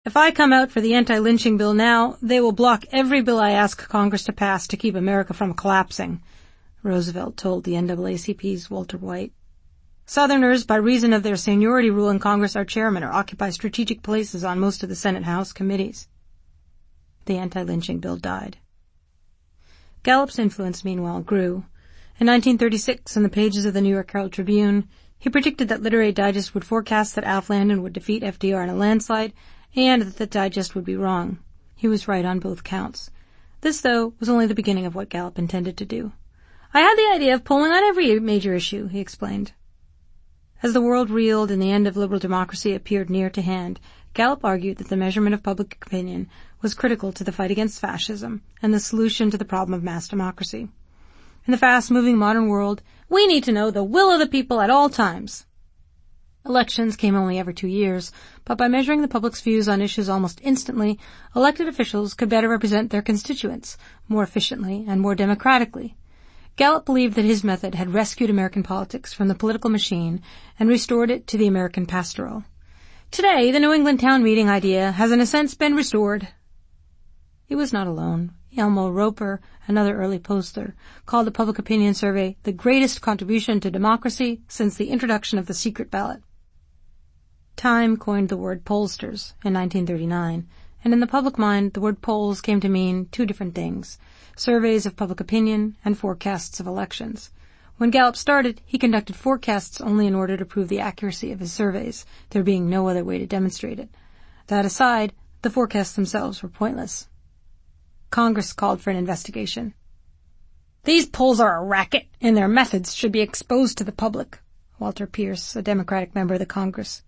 If I come out for the anti-lynching bill now, they will block every bill I ask Congress to pass to keep America from collapsing, Roosevelt told the NAACP's Walter White. Southerners, by reason of their seniority rule in Congress, are chairmen or occupy strategic places on most of the Senate House committees. The anti-lynching bill died. Gallup's influence, meanwhile, grew. In 1936, in the pages of the New York Herald Tribune, he predicted that Literary Digest would forecast that Alf Landon would defeat FDR in a landslide, and that the Digest would be wrong. He was right on both counts. This, though, was only the beginning of what Gallup intended to do. I had the idea of polling on every major issue, he explained. As the world reeled and the end of liberal democracy appeared near to hand, Gallup argued that the measurement of public opinion was critical to the fight against fascism and the solution to the problem of mass democracy. In the fast-moving modern world, we need to know the will of the people at all times. Elections came only every 2 years, but by measuring the public's views on issues almost instantly, elected officials could better represent their constituents more efficiently and more democratically. Gallup believed that his method had rescued American politics from the political machine and restored it to the American pastoral. Today, the New England town meeting idea has in a sense been restored. He was not alone. Elmo Roper, another early pollster, called the public opinion survey the greatest contribution to democracy since the introduction of the secret ballot. Time coined the word pollsters in 1939, and in the public mind the word polls came to mean two different things: surveys of public opinion and forecasts of elections. When Gallup started, he conducted forecasts only in order to prove the accuracy of his surveys, there being no other way to demonstrate it. That aside, the forecasts themselves were pointless. Congress called for an investigation. "These polls are a racket, and their methods should be exposed to the public," Walter Pierce, a Democratic member of the House,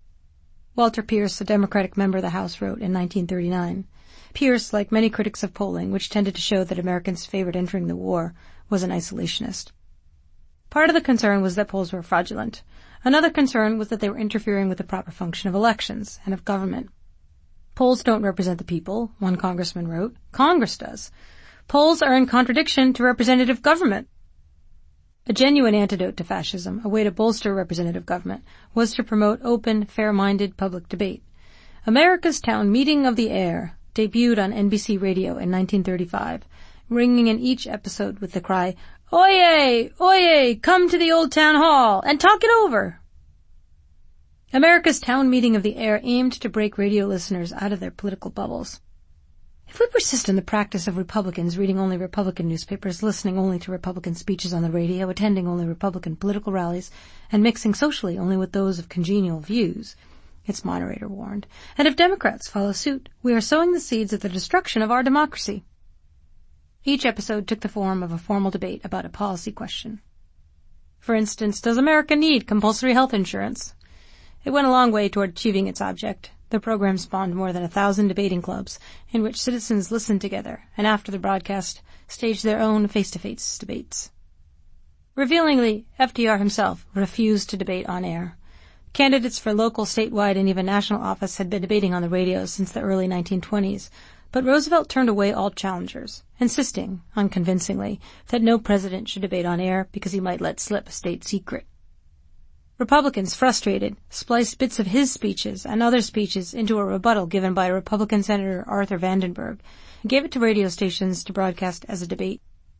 wrote in 1939. Pierce, like many critics of polling, which tended to show that Americans favored entering the war, was an isolationist. Part of the concern was that polls were fraudulent. Another concern was that they were interfering with the proper function of elections and of government. "Polls don't represent the people," one congressman wrote. "Congress does. Polls are in contradiction to representative government." A genuine antidote to fascism, a way to bolster representative government, was to promote open, fair-minded public debate. America's Town Meeting of the Air debuted on NBC Radio in 1935, ringing in each episode with the cry, "Oyez! Oyez! Come to the old town hall and talk it over!" America's Town Meeting of the Air aimed to break radio listeners out of their political bubbles. If we persist in the practice of Republicans reading only Republican newspapers, listening only to Republican speeches on the radio, attending only Republican political rallies, and mixing socially only with those of congenial views, its moderator warned, and if Democrats follow suit, we are sowing the seeds of the destruction of our democracy. Each episode took the form of a formal debate about a policy question. For instance, does America need compulsory health insurance? It went a long way toward achieving its object. The program spawned more than 1,000 debating clubs in which citizens listened together and after the broadcast staged their own face-to-face debates. Revealingly, FDR himself refused to debate on air. Candidates for local, statewide, and even national office had been debating on the radio since the early 1920s, but Roosevelt turned away all challengers, insisting, unconvincingly, that no president should debate on air because he might let slip a state secret. Republicans, frustrated, spliced bits of his speeches and other speeches into a rebuttal given by Republican Senator Arthur Vandenberg and gave it to radio stations to broadcast as a debate.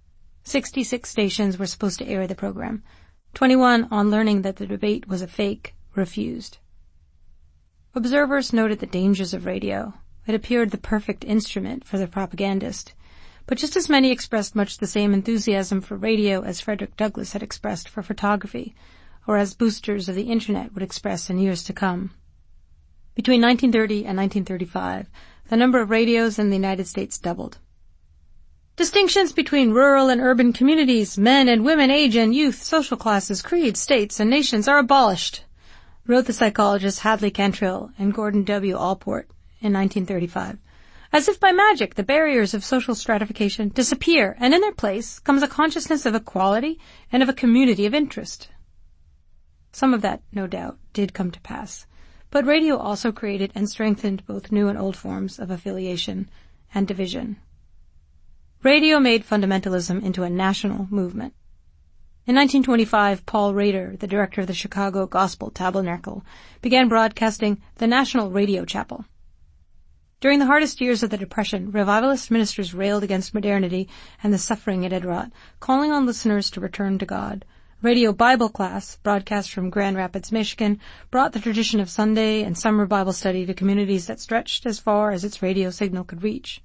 66 stations were supposed to air the program. 21, on learning that the debate was a fake, refused. Observers noted the dangers of radio. It appeared the perfect instrument for the propagandist. But just as many expressed much the same enthusiasm for radio as Frederick Douglass had expressed for photography, or as boosters of the Internet would express in years to come. Between 1930 and 1935, the number of radios in the United States doubled. "Distinctions between rural and urban communities, men and women, age and youth, social classes, creeds, states, and nations are abolished," wrote the psychologists Hadley Cantrill and Gordon W. Allport in 1935. "As if by magic, the barriers of social stratification disappear, and in their place comes a consciousness of equality and of a community of interest." Some of that, no doubt, did come to pass, but radio also created and strengthened both new and old forms of affiliation and division. Radio made fundamentalism into a national movement. In 1925, Paul Rader, the director of the Chicago Gospel Tabernacle, began broadcasting the National Radio Chapel. During the hardest years of the Depression, revivalist ministers railed against modernity and the suffering it had wrought, calling on listeners to return to God. Radio Bible Class, broadcast from Grand Rapids, Michigan, brought the tradition of Sunday and summer Bible study to communities that stretched as far as its radio signal could reach.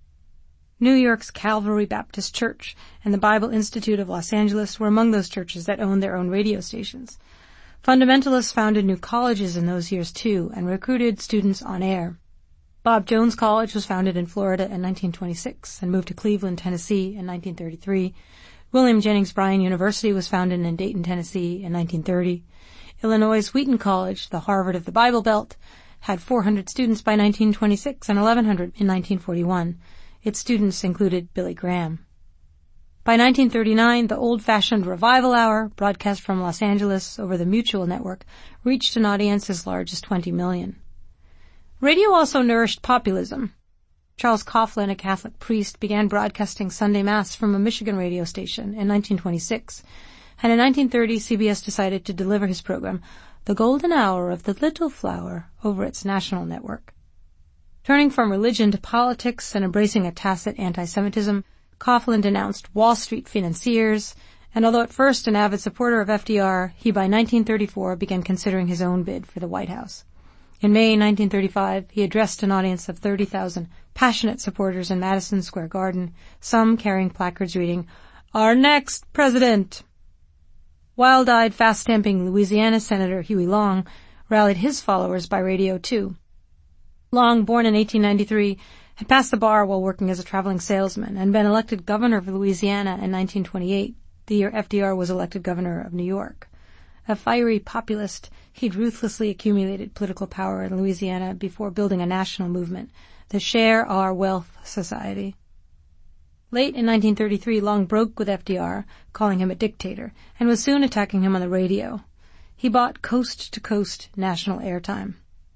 New York's Calvary Baptist Church and the Bible Institute of Los Angeles were among those churches that owned their own radio stations. Fundamentalists founded new colleges in those years too and recruited students on air. Bob Jones College was founded in Florida in 1926 and moved to Cleveland, Tennessee in 1933. William Jennings Bryan University was founded in Dayton, Tennessee in 1930. Illinois' Wheaton College, the Harvard of the Bible Belt, had 400 students by 1926 and 1,100 in 1941. Its students included Billy Graham. By 1939, the old-fashioned Revival Hour, broadcast from Los Angeles over the Mutual Network, reached an audience as large as 20 million. Radio also nourished populism. Charles Coughlin, a Catholic priest, began broadcasting Sunday Mass from a Michigan radio station in 1926, and in 1930 CBS decided to deliver his program, The Golden Hour of the Little Flower, over its national network. Turning from religion to politics and embracing a tacit anti-Semitism, Coughlin denounced Wall Street financiers, and although at first an avid supporter of FDR, he by 1934 began considering his own bid for the White House. In May 1935, he addressed an audience of 30,000 passionate supporters in Madison Square Garden, some carrying placards reading, "Our next president." Wild-eyed, fast-stamping Louisiana Senator Huey Long rallied his followers by radio too. Long, born in 1893, had passed the bar while working as a traveling salesman and been elected governor of Louisiana in 1928, the year FDR was elected governor of New York. A fiery populist, he'd ruthlessly accumulated political power in Louisiana before building a national movement, the Share Our Wealth Society. Late in 1933, Long broke with FDR, calling him a dictator, and was soon attacking him on the radio. He bought coast-to-coast national airtime.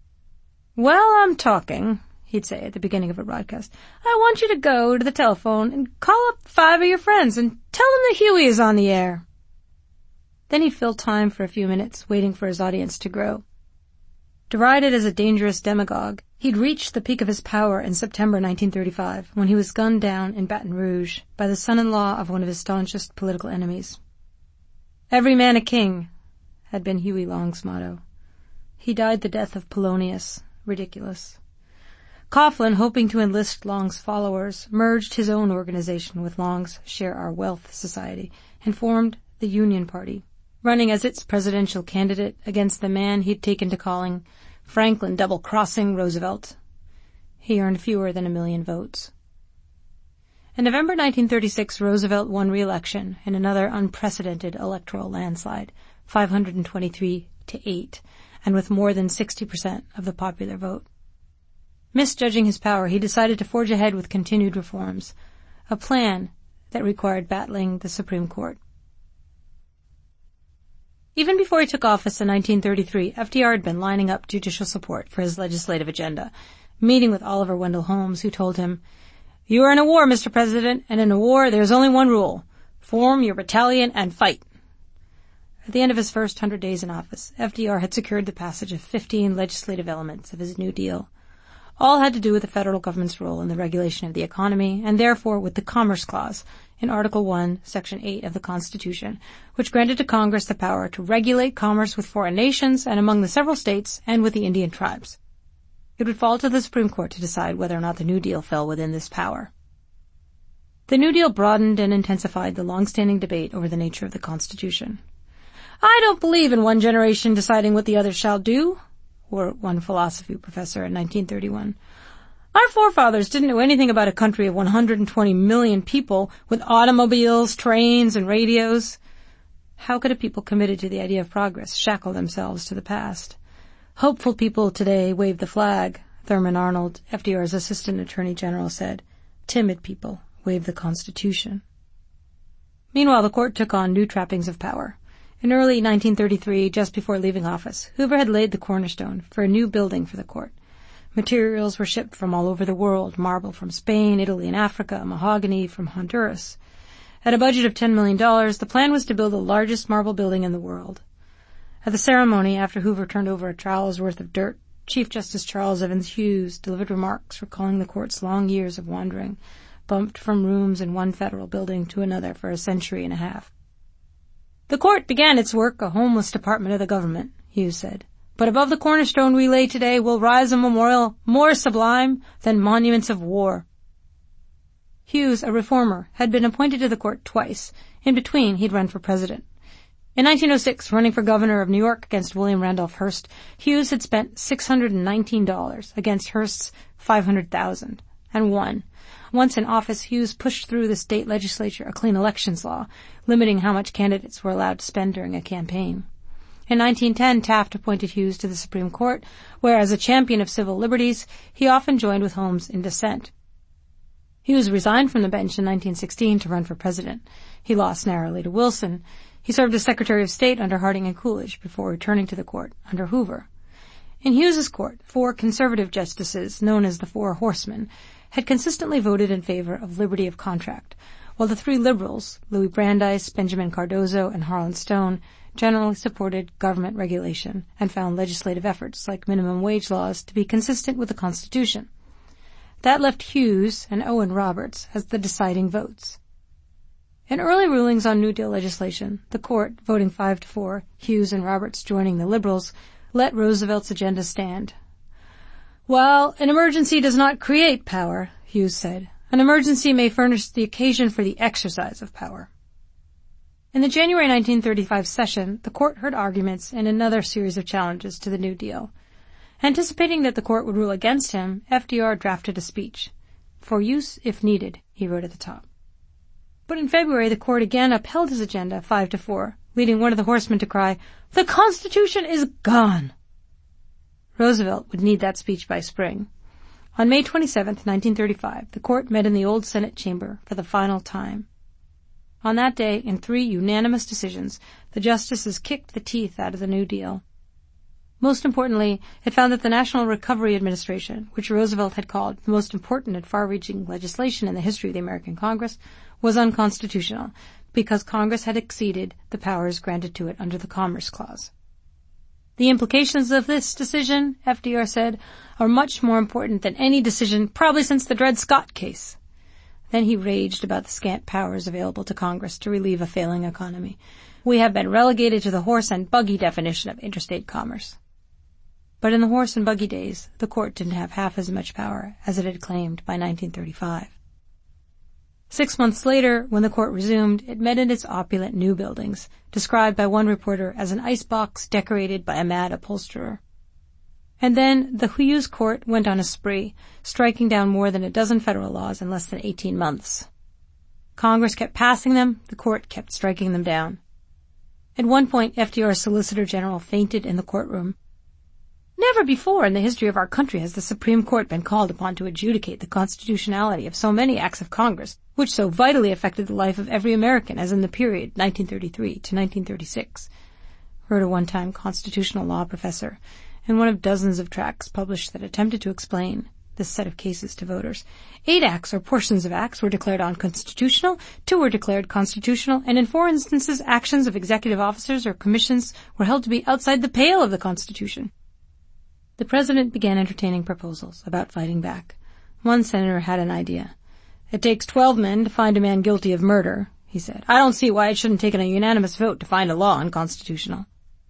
"While I'm talking," he'd say at the beginning of a broadcast, "I want you to go to the telephone and call up 5 of your friends and tell them that Huey is on the air." Then he'd fill time for a few minutes, waiting for his audience to grow. Derided as a dangerous demagogue, he'd reached the peak of his power in September 1935, when he was gunned down in Baton Rouge by the son-in-law of one of his staunchest political enemies. "Every man a king," had been Huey Long's motto. He died the death of Polonius. Ridiculous. Coughlin, hoping to enlist Long's followers, merged his own organization with Long's Share Our Wealth Society and formed the Union Party, running as its presidential candidate against the man he'd taken to calling Franklin double-crossing Roosevelt. He earned fewer than 1 million votes. In November 1936, Roosevelt won re-election in another unprecedented electoral landslide, 523-8, and with more than 60% of the popular vote. Misjudging his power, he decided to forge ahead with continued reforms, a plan that required battling the Supreme Court. Even before he took office in 1933, FDR had been lining up judicial support for his legislative agenda, meeting with Oliver Wendell Holmes, who told him, "You are in a war, Mr. President, and in a war there is only one rule. Form your battalion and fight." At the end of his first 100 days in office, FDR had secured the passage of 15 legislative elements of his New Deal. All had to do with the federal government's role in the regulation of the economy, and therefore with the Commerce Clause in Article 1, Section 8 of the Constitution, which granted to Congress the power to regulate commerce with foreign nations and among the several states and with the Indian tribes. It would fall to the Supreme Court to decide whether or not the New Deal fell within this power. The New Deal broadened and intensified the long-standing debate over the nature of the Constitution. "I don't believe in one generation deciding what the other shall do," wrote one philosophy professor in 1931. "Our forefathers didn't know anything about a country of 120 million people with automobiles, trains, and radios. How could a people committed to the idea of progress shackle themselves to the past? Hopeful people today wave the flag," Thurman Arnold, FDR's assistant attorney general, said. "Timid people wave the Constitution." Meanwhile, the court took on new trappings of power. In early 1933, just before leaving office, Hoover had laid the cornerstone for a new building for the court. Materials were shipped from all over the world, marble from Spain, Italy, and Africa, mahogany from Honduras. At a budget of $10 million, the plan was to build the largest marble building in the world. At the ceremony, after Hoover turned over a trowel's worth of dirt Chief Justice Charles Evans Hughes delivered remarks recalling the court's long years of wandering, bumped from rooms in one federal building to another for a century and a half. "The court began its work a homeless department of the government," Hughes said. "But above the cornerstone we lay today will rise a memorial more sublime than monuments of war." Hughes, a reformer, had been appointed to the court twice. In between, he'd run for president. In 1906, running for governor of New York against William Randolph Hearst, Hughes had spent $619 against Hearst's $500,000 and won. Once in office, Hughes pushed through the state legislature a clean elections law, limiting how much candidates were allowed to spend during a campaign. In 1910, Taft appointed Hughes to the Supreme Court, where as a champion of civil liberties, he often joined with Holmes in dissent. Hughes resigned from the bench in 1916 to run for president. He lost narrowly to Wilson. He served as Secretary of State under Harding and Coolidge before returning to the court under Hoover. In Hughes's court, 4 conservative justices, known as the Four Horsemen, had consistently voted in favor of liberty of contract, while the 3 liberals, Louis Brandeis, Benjamin Cardozo, and Harlan Stone, generally supported government regulation and found legislative efforts like minimum wage laws to be consistent with the Constitution. That left Hughes and Owen Roberts as the deciding votes. In early rulings on New Deal legislation, the court, voting 5-4, Hughes and Roberts joining the liberals, let Roosevelt's agenda stand. "While an emergency does not create power," Hughes said, "an emergency may furnish the occasion for the exercise of power." In the January 1935 session, the court heard arguments in another series of challenges to the New Deal. Anticipating that the court would rule against him, FDR drafted a speech. "For use if needed," he wrote at the top. But in February, the court again upheld his agenda 5-4, leading one of the horsemen to cry, "The Constitution is gone!" Roosevelt would need that speech by spring. On May 27, 1935, the court met in the old Senate chamber for the final time. On that day, in 3 unanimous decisions, the justices kicked the teeth out of the New Deal. Most importantly, it found that the National Recovery Administration, which Roosevelt had called the most important and far-reaching legislation in the history of the American Congress, was unconstitutional because Congress had exceeded the powers granted to it under the Commerce Clause. "The implications of this decision," FDR said, "are much more important than any decision probably since the Dred Scott case." Then he raged about the scant powers available to Congress to relieve a failing economy. "We have been relegated to the horse and buggy definition of interstate commerce." But in the horse and buggy days, the court didn't have half as much power as it had claimed by 1935. 6 months later, when the court resumed, it met in its opulent new buildings, described by one reporter as an icebox decorated by a mad upholsterer. And then the Hughes court went on a spree, striking down more than a dozen federal laws in less than 18 months. Congress kept passing them, the court kept striking them down. At one point, FDR's Solicitor General fainted in the courtroom. "Never before in the history of our country has the Supreme Court been called upon to adjudicate the constitutionality of so many acts of Congress, which so vitally affected the life of every American as in the period 1933 to 1936, wrote a one-time constitutional law professor in one of dozens of tracts published that attempted to explain this set of cases to voters. 8 acts or portions of acts were declared unconstitutional, 2 were declared constitutional, and in 4 instances actions of executive officers or commissions were held to be outside the pale of the Constitution. The president began entertaining proposals about fighting back. One senator had an idea. "It takes 12 men to find a man guilty of murder," he said. "I don't see why it shouldn't take a unanimous vote to find a law unconstitutional."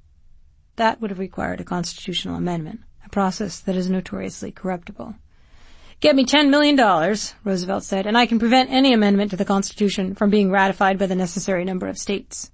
That would have required a constitutional amendment, a process that is notoriously corruptible. "Get me $10 million, Roosevelt said, "and I can prevent any amendment to the Constitution from being ratified by the necessary number of states."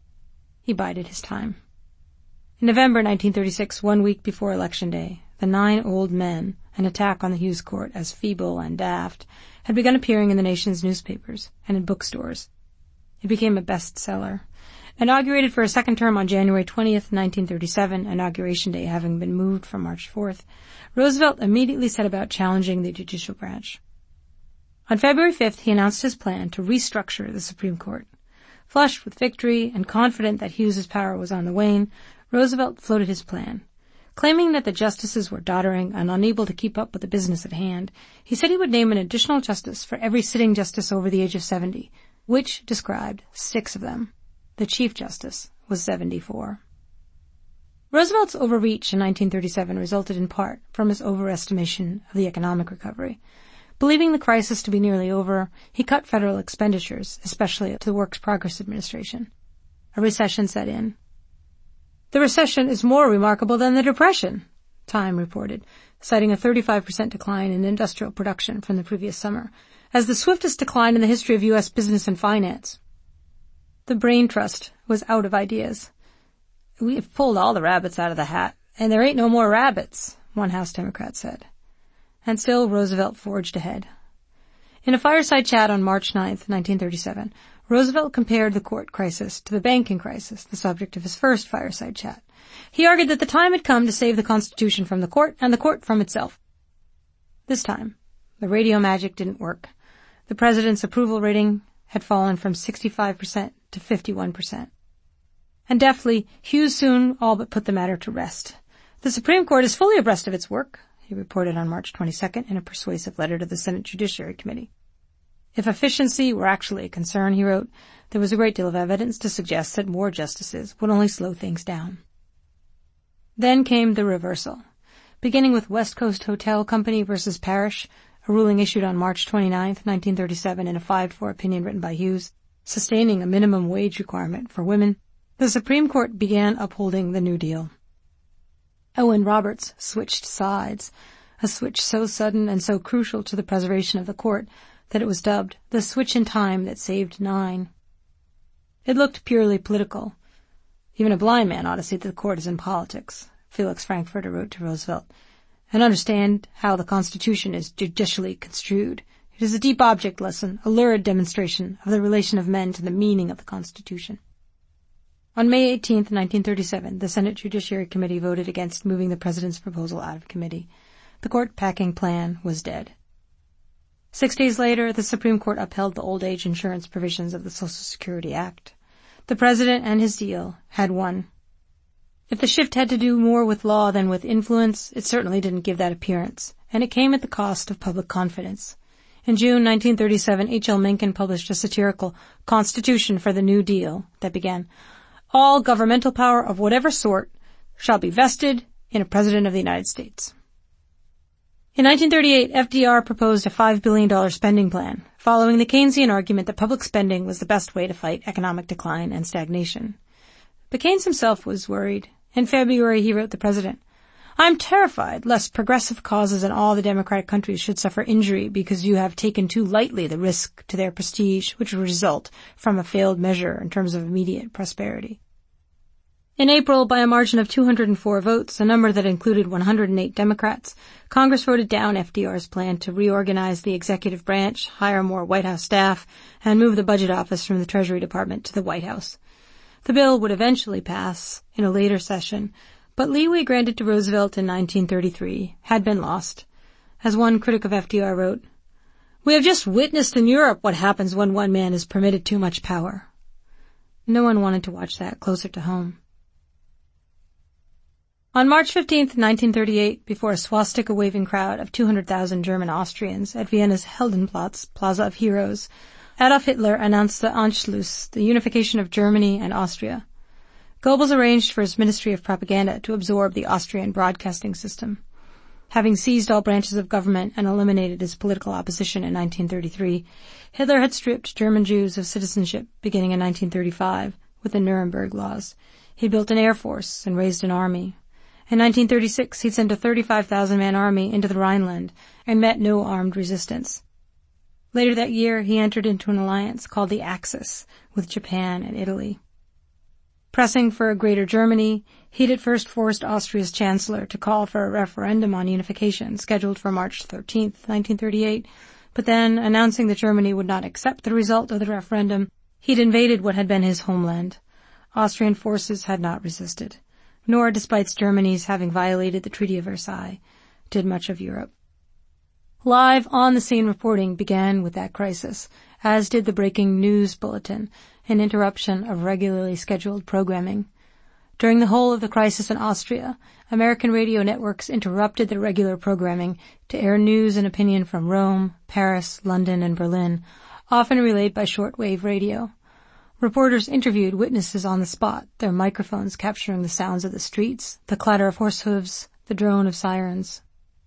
He bided his time. In November 1936, 1 week before Election Day, the 9 old men, an attack on the Hughes court as feeble and daft, had begun appearing in the nation's newspapers and in bookstores. It became a bestseller. Inaugurated for a second term on January 20th, 1937, Inauguration Day having been moved from March 4th, Roosevelt immediately set about challenging the judicial branch. On February 5th, he announced his plan to restructure the Supreme Court. Flushed with victory and confident that Hughes's power was on the wane, Roosevelt floated his plan. Claiming that the justices were doddering and unable to keep up with the business at hand, he said he would name an additional justice for every sitting justice over the age of 70, which described 6 of them. The Chief Justice was 74. Roosevelt's overreach in 1937 resulted in part from his overestimation of the economic recovery. Believing the crisis to be nearly over, he cut federal expenditures, especially to the Works Progress Administration. A recession set in. "The recession is more remarkable than the Depression," Time reported, citing a 35% decline in industrial production from the previous summer, as the swiftest decline in the history of U.S. business and finance. The Brain Trust was out of ideas. "We've pulled all the rabbits out of the hat, and there ain't no more rabbits," one House Democrat said. And still Roosevelt forged ahead. In a fireside chat on March 9, 1937, Roosevelt compared the court crisis to the banking crisis, the subject of his first fireside chat. He argued that the time had come to save the Constitution from the court and the court from itself. This time, the radio magic didn't work. The president's approval rating had fallen from 65% to 51%. And deftly, Hughes soon all but put the matter to rest. "The Supreme Court is fully abreast of its work," he reported on March 22nd in a persuasive letter to the Senate Judiciary Committee. If efficiency were actually a concern, he wrote, there was a great deal of evidence to suggest that more justices would only slow things down. Then came the reversal. Beginning with West Coast Hotel Company versus Parrish, a ruling issued on March 29, 1937 in a 5-4 opinion written by Hughes, sustaining a minimum wage requirement for women, the Supreme Court began upholding the New Deal. Owen Roberts switched sides, a switch so sudden and so crucial to the preservation of the court that it was dubbed the switch in time that saved 9. It looked purely political. "Even a blind man ought to see that the court is in politics," Felix Frankfurter wrote to Roosevelt, "and understand how the Constitution is judicially construed. It is a deep object lesson, a lurid demonstration of the relation of men to the meaning of the Constitution." On May 18, 1937, the Senate Judiciary Committee voted against moving the president's proposal out of committee. The court-packing plan was dead. 6 days later, the Supreme Court upheld the old age insurance provisions of the Social Security Act. The president and his deal had won. If the shift had to do more with law than with influence, it certainly didn't give that appearance, and it came at the cost of public confidence. In June 1937, H.L. Mencken published a satirical Constitution for the New Deal that began, "All governmental power of whatever sort shall be vested in a President of the United States." In 1938, FDR proposed a $5 billion spending plan, following the Keynesian argument that public spending was the best way to fight economic decline and stagnation. But Keynes himself was worried. In February, he wrote the president, "I'm terrified lest progressive causes in all the democratic countries should suffer injury because you have taken too lightly the risk to their prestige which would result from a failed measure in terms of immediate prosperity." In April, by a margin of 204 votes, a number that included 108 Democrats, Congress voted down FDR's plan to reorganize the executive branch, hire more White House staff, and move the budget office from the Treasury Department to the White House. The bill would eventually pass in a later session, but leeway granted to Roosevelt in 1933 had been lost. As one critic of FDR wrote, "We have just witnessed in Europe what happens when one man is permitted too much power." No one wanted to watch that closer to home. On March 15, 1938, before a swastika-waving crowd of 200,000 German Austrians at Vienna's Heldenplatz, Plaza of Heroes, Adolf Hitler announced the Anschluss, the unification of Germany and Austria. Goebbels arranged for his Ministry of Propaganda to absorb the Austrian broadcasting system. Having seized all branches of government and eliminated his political opposition in 1933, Hitler had stripped German Jews of citizenship beginning in 1935 with the Nuremberg Laws. He built an air force and raised an army. In 1936, he sent a 35,000-man army into the Rhineland and met no armed resistance. Later that year, he entered into an alliance called the Axis with Japan and Italy. Pressing for a greater Germany, he'd at first forced Austria's chancellor to call for a referendum on unification scheduled for March 13, 1938, but then, announcing that Germany would not accept the result of the referendum, he'd invaded what had been his homeland. Austrian forces had not resisted, nor, despite Germany's having violated the Treaty of Versailles, did much of Europe. Live on-the-scene reporting began with that crisis, as did the breaking news bulletin, an interruption of regularly scheduled programming. During the whole of the crisis in Austria, American radio networks interrupted their regular programming to air news and opinion from Rome, Paris, London, and Berlin, often relayed by shortwave radio. Reporters interviewed witnesses on the spot, their microphones capturing the sounds of the streets, the clatter of horse hooves, the drone of sirens.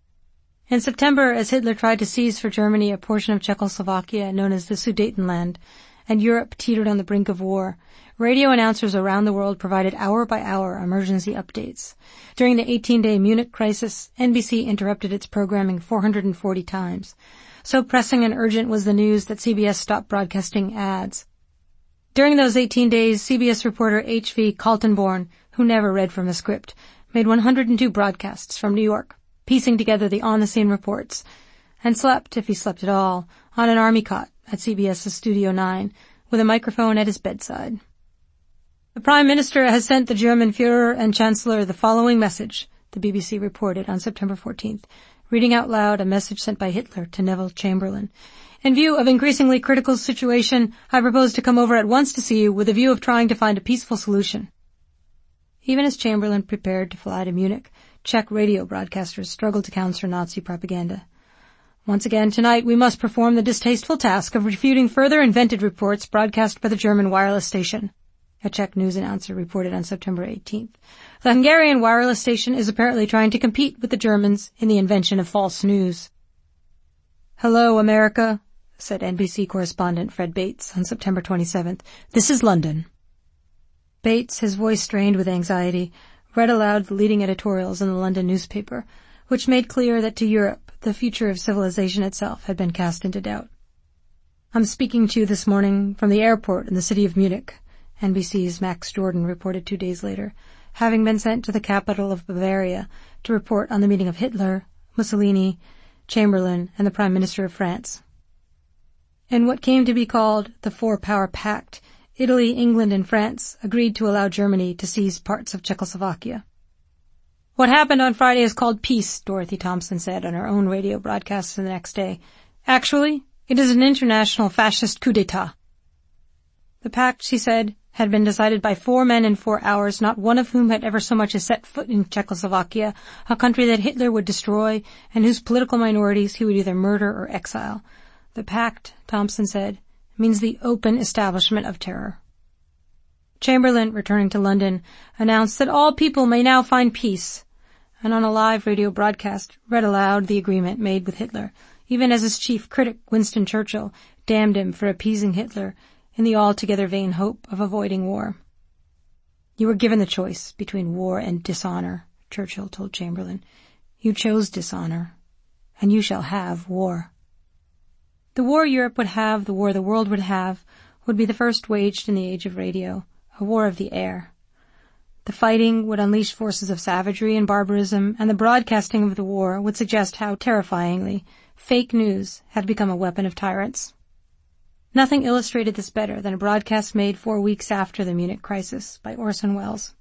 In September, as Hitler tried to seize for Germany a portion of Czechoslovakia known as the Sudetenland, and Europe teetered on the brink of war, radio announcers around the world provided hour-by-hour emergency updates. During the 18-day Munich crisis, NBC interrupted its programming 440 times. So pressing and urgent was the news that CBS stopped broadcasting ads. During those 18 days, CBS reporter H.V. Kaltenborn, who never read from a script, made 102 broadcasts from New York, piecing together the on-the-scene reports, and slept, if he slept at all, on an army cot at CBS's Studio 9, with a microphone at his bedside. The Prime Minister has sent the German Führer and Chancellor the following message, the BBC reported on September 14th, reading out loud a message sent by Hitler to Neville Chamberlain. In view of increasingly critical situation, I propose to come over at once to see you with a view of trying to find a peaceful solution. Even as Chamberlain prepared to fly to Munich, Czech radio broadcasters struggled to counter Nazi propaganda. Once again tonight we must perform the distasteful task of refuting further invented reports broadcast by the German wireless station, a Czech news announcer reported on September 18th. The Hungarian wireless station is apparently trying to compete with the Germans in the invention of false news. Hello, America, said NBC correspondent Fred Bates on September 27th. This is London. Bates, his voice strained with anxiety, read aloud the leading editorials in the London newspaper, which made clear that to Europe the future of civilization itself had been cast into doubt. I'm speaking to you this morning from the airport in the city of Munich, NBC's Max Jordan reported 2 days later, having been sent to the capital of Bavaria to report on the meeting of Hitler, Mussolini, Chamberlain, and the Prime Minister of France. In what came to be called the Four-Power Pact, Italy, England, and France agreed to allow Germany to seize parts of Czechoslovakia. What happened on Friday is called peace, Dorothy Thompson said on her own radio broadcast the next day. Actually, it is an international fascist coup d'etat. The pact, she said, had been decided by 4 men in 4 hours, not one of whom had ever so much as set foot in Czechoslovakia, a country that Hitler would destroy and whose political minorities he would either murder or exile. The pact, Thompson said, means the open establishment of terror. Chamberlain, returning to London, announced that all people may now find peace, and on a live radio broadcast read aloud the agreement made with Hitler, even as his chief critic, Winston Churchill, damned him for appeasing Hitler in the altogether vain hope of avoiding war. You were given the choice between war and dishonor, Churchill told Chamberlain. You chose dishonor, and you shall have war. The war Europe would have, the war the world would have, would be the first waged in the age of radio, a war of the air. The fighting would unleash forces of savagery and barbarism, and the broadcasting of the war would suggest how terrifyingly fake news had become a weapon of tyrants. Nothing illustrated this better than a broadcast made 4 weeks after the Munich crisis by Orson Welles.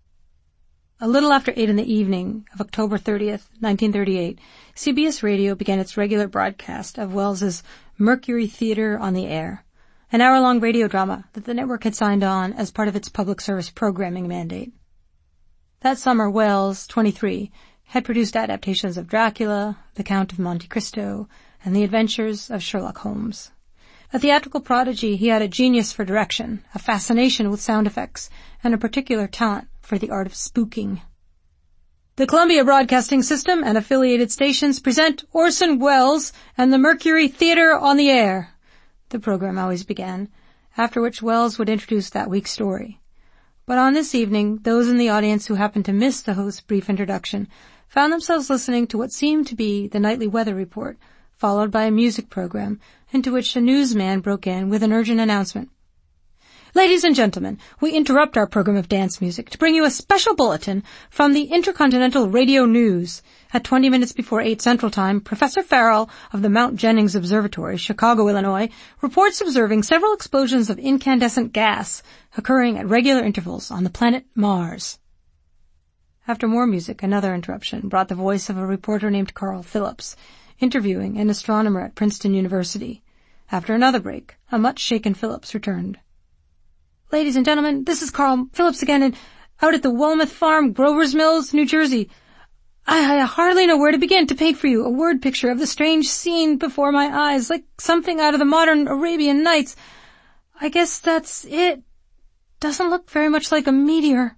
A little after 8 in the evening of October 30th, 1938, CBS Radio began its regular broadcast of Welles's Mercury Theatre on the Air, an hour-long radio drama that the network had signed on as part of its public service programming mandate. That summer, Welles, 23, had produced adaptations of Dracula, The Count of Monte Cristo, and The Adventures of Sherlock Holmes. A theatrical prodigy, he had a genius for direction, a fascination with sound effects, and a particular talent for the art of spooking. The Columbia Broadcasting System and affiliated stations present Orson Welles and the Mercury Theatre on the Air, the program always began, after which Welles would introduce that week's story. But on this evening, those in the audience who happened to miss the host's brief introduction found themselves listening to what seemed to be the nightly weather report, followed by a music program, into which a newsman broke in with an urgent announcement. Ladies and gentlemen, we interrupt our program of dance music to bring you a special bulletin from the Intercontinental Radio News. At 20 minutes before 8 Central Time, Professor Farrell of the Mount Jennings Observatory, Chicago, Illinois, reports observing several explosions of incandescent gas occurring at regular intervals on the planet Mars. After more music, another interruption brought the voice of a reporter named Carl Phillips, interviewing an astronomer at Princeton University. After another break, a much shaken Phillips returned. Ladies and gentlemen, this is Carl Phillips again, and out at the Wilmouth Farm, Grover's Mills, New Jersey. I hardly know where to begin to paint for you a word picture of the strange scene before my eyes, like something out of the modern Arabian Nights. I guess that's it. Doesn't look very much like a meteor.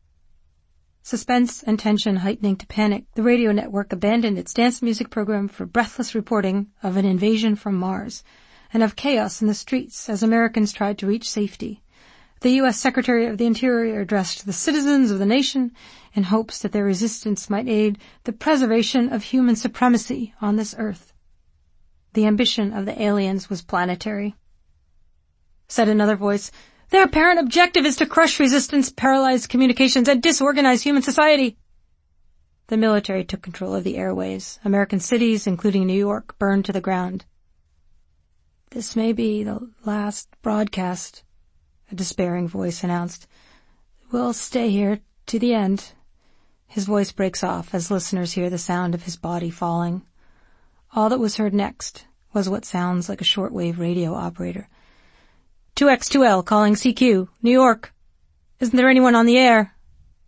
Suspense and tension heightening to panic, the radio network abandoned its dance music program for breathless reporting of an invasion from Mars and of chaos in the streets as Americans tried to reach safety. The U.S. Secretary of the Interior addressed the citizens of the nation in hopes that their resistance might aid the preservation of human supremacy on this earth. The ambition of the aliens was planetary. Said another voice, "Their apparent objective is to crush resistance, paralyze communications, and disorganize human society." The military took control of the airways. American cities, including New York, burned to the ground. "This may be the last broadcast," a despairing voice announced. "We'll stay here to the end." His voice breaks off as listeners hear the sound of his body falling. All that was heard next was what sounds like a shortwave radio operator. 2X2L calling CQ, New York. Isn't there anyone on the air?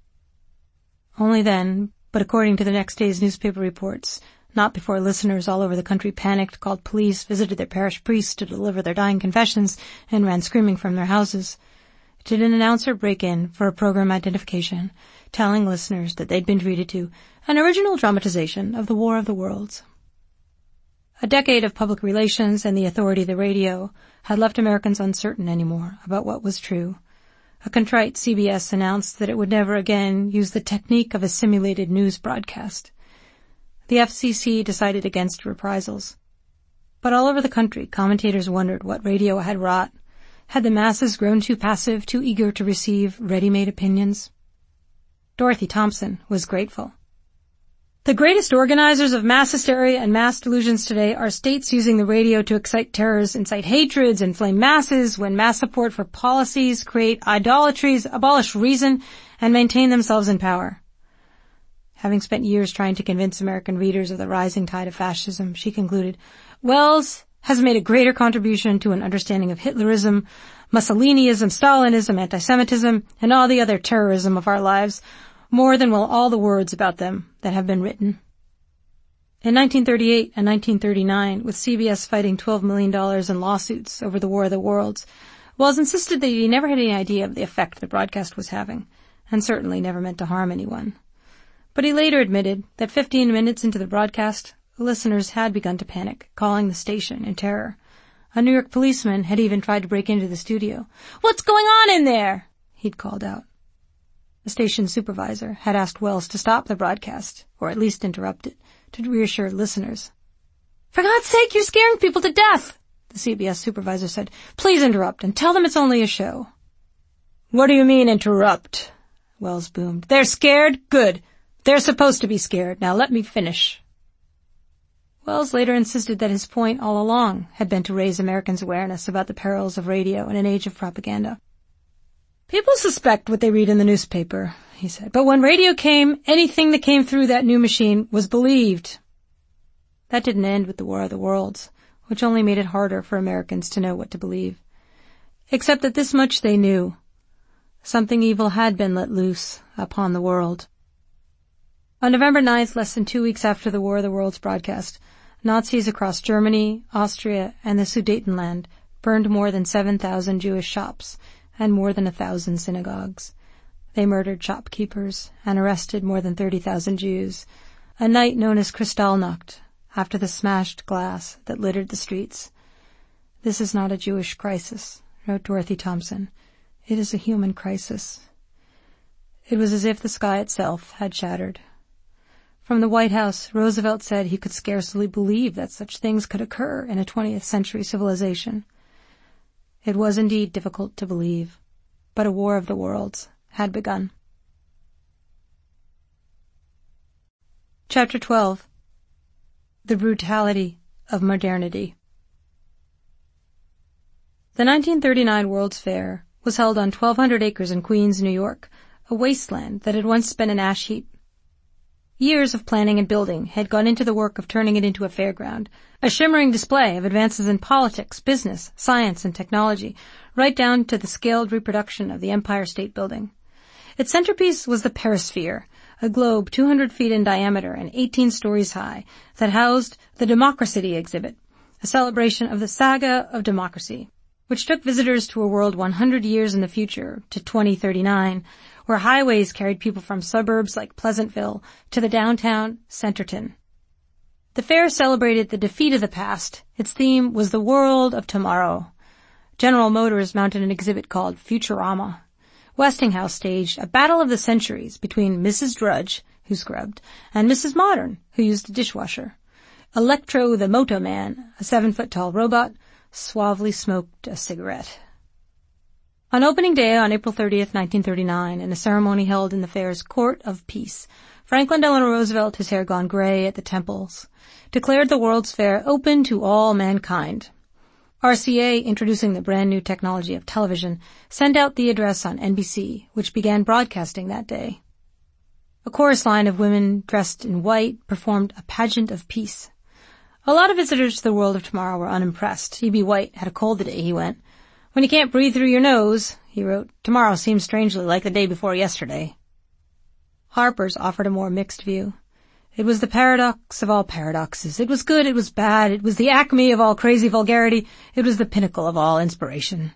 Only then, but according to the next day's newspaper reports, not before listeners all over the country panicked, called police, visited their parish priests to deliver their dying confessions, and ran screaming from their houses, did an announcer break in for a program identification, telling listeners that they'd been treated to an original dramatization of the War of the Worlds. A decade of public relations and the authority of the radio had left Americans uncertain anymore about what was true. A contrite CBS announced that it would never again use the technique of a simulated news broadcast. The FCC decided against reprisals. But all over the country, commentators wondered what radio had wrought. Had the masses grown too passive, too eager to receive ready-made opinions? Dorothy Thompson was grateful. "The greatest organizers of mass hysteria and mass delusions today are states using the radio to excite terrors, incite hatreds, inflame masses, win mass support for policies, create idolatries, abolish reason, and maintain themselves in power." Having spent years trying to convince American readers of the rising tide of fascism, she concluded, "Wells has made a greater contribution to an understanding of Hitlerism, Mussolinism, Stalinism, anti-Semitism, and all the other terrorism of our lives, more than will all the words about them that have been written." In 1938 and 1939, with CBS fighting $12 million in lawsuits over the War of the Worlds, Wells insisted that he never had any idea of the effect the broadcast was having, and certainly never meant to harm anyone. But he later admitted that 15 minutes into the broadcast, listeners had begun to panic, calling the station in terror. A New York policeman had even tried to break into the studio. "What's going on in there?" he'd called out. The station supervisor had asked Wells to stop the broadcast, or at least interrupt it, to reassure listeners. "For God's sake, you're scaring people to death," the CBS supervisor said. "Please interrupt and tell them it's only a show." "What do you mean, interrupt?" Wells boomed. "They're scared? Good. They're supposed to be scared. Now let me finish." Wells later insisted that his point all along had been to raise Americans' awareness about the perils of radio in an age of propaganda. "People suspect what they read in the newspaper," he said, "but when radio came, anything that came through that new machine was believed." That didn't end with the War of the Worlds, which only made it harder for Americans to know what to believe. Except that this much they knew. Something evil had been let loose upon the world. On November 9th, less than 2 weeks after the War of the Worlds broadcast, Nazis across Germany, Austria, and the Sudetenland burned more than 7,000 Jewish shops and more than 1,000 synagogues. They murdered shopkeepers and arrested more than 30,000 Jews, a night known as Kristallnacht, after the smashed glass that littered the streets. "This is not a Jewish crisis," wrote Dorothy Thompson. "It is a human crisis." It was as if the sky itself had shattered. From the White House, Roosevelt said he could scarcely believe that such things could occur in a 20th century civilization. It was indeed difficult to believe, but a War of the Worlds had begun. Chapter 12. The Brutality of Modernity. The 1939 World's Fair was held on 1,200 acres in Queens, New York, a wasteland that had once been an ash heap. Years of planning and building had gone into the work of turning it into a fairground, a shimmering display of advances in politics, business, science, and technology, right down to the scaled reproduction of the Empire State Building. Its centerpiece was the Perisphere, a globe 200 feet in diameter and 18 stories high that housed the Democracy exhibit, a celebration of the saga of democracy. which took visitors to a world 100 years in the future, to 2039, where highways carried people from suburbs like Pleasantville to the downtown Centerton. The fair celebrated the defeat of the past. Its theme was the world of tomorrow. General Motors mounted an exhibit called Futurama. Westinghouse staged a battle of the centuries between Mrs. Drudge, who scrubbed, and Mrs. Modern, who used a dishwasher. Electro the Moto Man, a 7-foot-tall robot, suavely smoked a cigarette. On opening day on April 30th, 1939, in a ceremony held in the fair's Court of Peace, Franklin Delano Roosevelt, his hair gone gray at the temples, declared the World's Fair open to all mankind. RCA, introducing the brand new technology of television, sent out the address on NBC, which began broadcasting that day. A chorus line of women dressed in white performed a pageant of peace. A lot of visitors to the world of tomorrow were unimpressed. E.B. White had a cold the day he went. "When you can't breathe through your nose," he wrote, "tomorrow seems strangely like the day before yesterday." Harper's offered a more mixed view. It was the paradox of all paradoxes. It was good, it was bad, it was the acme of all crazy vulgarity, it was the pinnacle of all inspiration.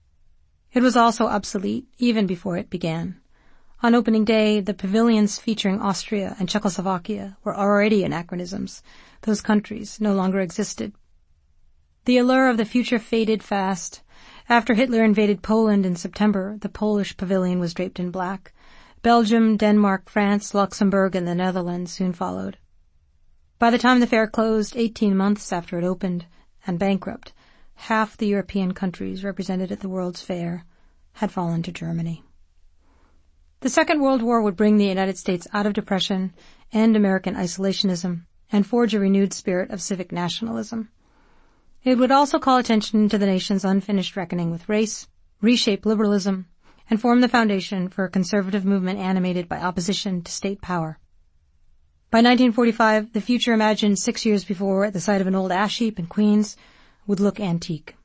It was also obsolete, even before it began. On opening day, the pavilions featuring Austria and Czechoslovakia were already anachronisms. Those countries no longer existed. The allure of the future faded fast. After Hitler invaded Poland in September, the Polish pavilion was draped in black. Belgium, Denmark, France, Luxembourg, and the Netherlands soon followed. By the time the fair closed, 18 months after it opened, and bankrupt, half the European countries represented at the World's Fair had fallen to Germany. The Second World War would bring the United States out of depression, end American isolationism, and forge a renewed spirit of civic nationalism. It would also call attention to the nation's unfinished reckoning with race, reshape liberalism, and form the foundation for a conservative movement animated by opposition to state power. By 1945, the future imagined 6 years before at the site of an old ash heap in Queens would look antique.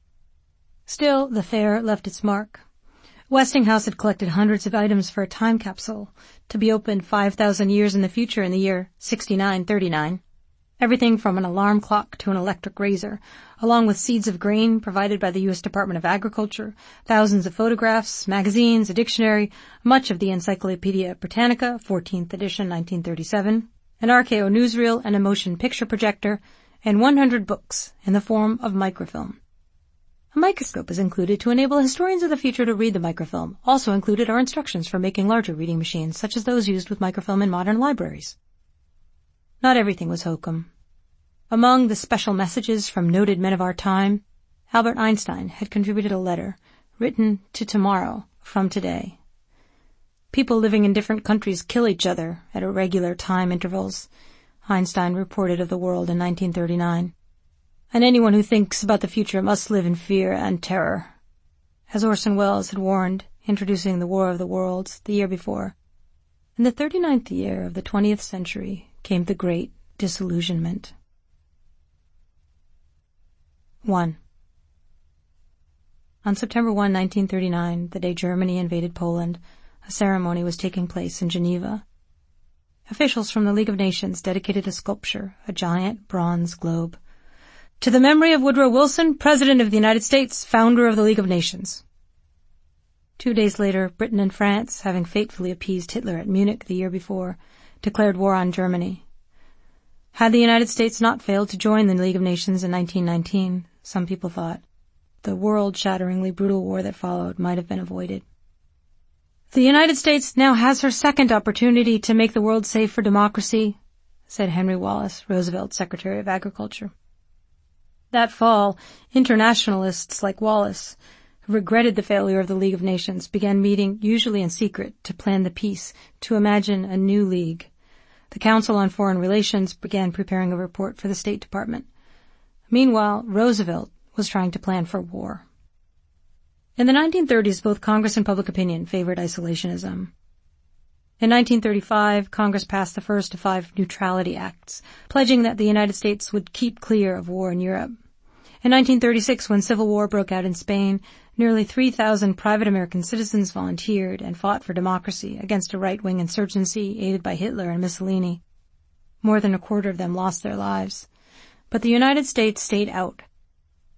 Still, the fair left its mark. Westinghouse had collected hundreds of items for a time capsule to be opened 5,000 years in the future in the year 6939. Everything from an alarm clock to an electric razor, along with seeds of grain provided by the U.S. Department of Agriculture, thousands of photographs, magazines, a dictionary, much of the Encyclopedia Britannica, 14th edition, 1937, an RKO newsreel and a motion picture projector, and 100 books in the form of microfilm. A microscope is included to enable historians of the future to read the microfilm. Also included are instructions for making larger reading machines, such as those used with microfilm in modern libraries. Not everything was hokum. Among the special messages from noted men of our time, Albert Einstein had contributed a letter written to tomorrow from today. People living in different countries kill each other at irregular time intervals, Einstein reported of the world in 1939. And anyone who thinks about the future must live in fear and terror. As Orson Welles had warned, introducing the War of the Worlds the year before. In the 39th year of the 20th century came the Great Disillusionment. 1. On September 1, 1939, the day Germany invaded Poland, a ceremony was taking place in Geneva. Officials from the League of Nations dedicated a sculpture, a giant bronze globe, to the memory of Woodrow Wilson, President of the United States, founder of the League of Nations. 2 days later, Britain and France, having fatefully appeased Hitler at Munich the year before, declared war on Germany. Had the United States not failed to join the League of Nations in 1919, some people thought, the world-shatteringly brutal war that followed might have been avoided. The United States now has her second opportunity to make the world safe for democracy, said Henry Wallace, Roosevelt's Secretary of Agriculture. That fall, internationalists like Wallace, who regretted the failure of the League of Nations, began meeting, usually in secret, to plan the peace, to imagine a new league. The Council on Foreign Relations began preparing a report for the State Department. Meanwhile, Roosevelt was trying to plan for war. In the 1930s, both Congress and public opinion favored isolationism. In 1935, Congress passed the first of 5 neutrality acts, pledging that the United States would keep clear of war in Europe. In 1936, when civil war broke out in Spain, nearly 3,000 private American citizens volunteered and fought for democracy against a right-wing insurgency aided by Hitler and Mussolini. More than a quarter of them lost their lives. But the United States stayed out.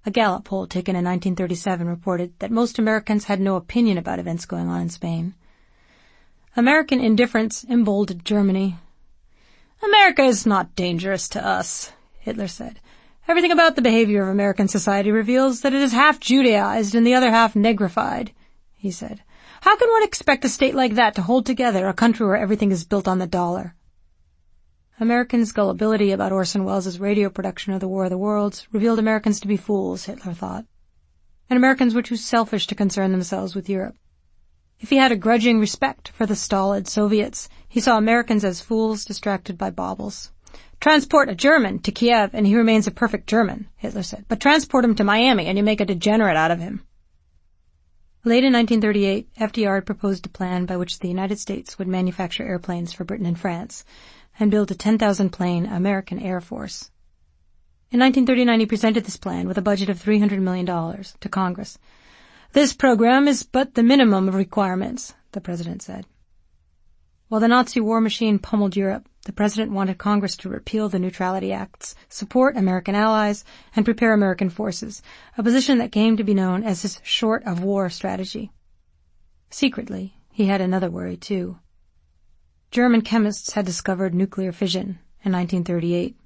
A Gallup poll taken in 1937 reported that most Americans had no opinion about events going on in Spain. American indifference emboldened Germany. "America is not dangerous to us," Hitler said. "Everything about the behavior of American society reveals that it is half Judaized and the other half negrified," he said. "How can one expect a state like that to hold together a country where everything is built on the dollar?" Americans' gullibility about Orson Welles' radio production of The War of the Worlds revealed Americans to be fools, Hitler thought. And Americans were too selfish to concern themselves with Europe. If he had a grudging respect for the stolid Soviets, he saw Americans as fools distracted by baubles. "Transport a German to Kiev and he remains a perfect German," Hitler said. "But transport him to Miami and you make a degenerate out of him." Late in 1938, FDR had proposed a plan by which the United States would manufacture airplanes for Britain and France and build a 10,000-plane American Air Force. In 1939, he presented this plan with a budget of $300 million to Congress. "This program is but the minimum of requirements," the president said. While the Nazi war machine pummeled Europe, the president wanted Congress to repeal the Neutrality Acts, support American allies, and prepare American forces, a position that came to be known as his short-of-war strategy. Secretly, he had another worry, too. German chemists had discovered nuclear fission in 1938.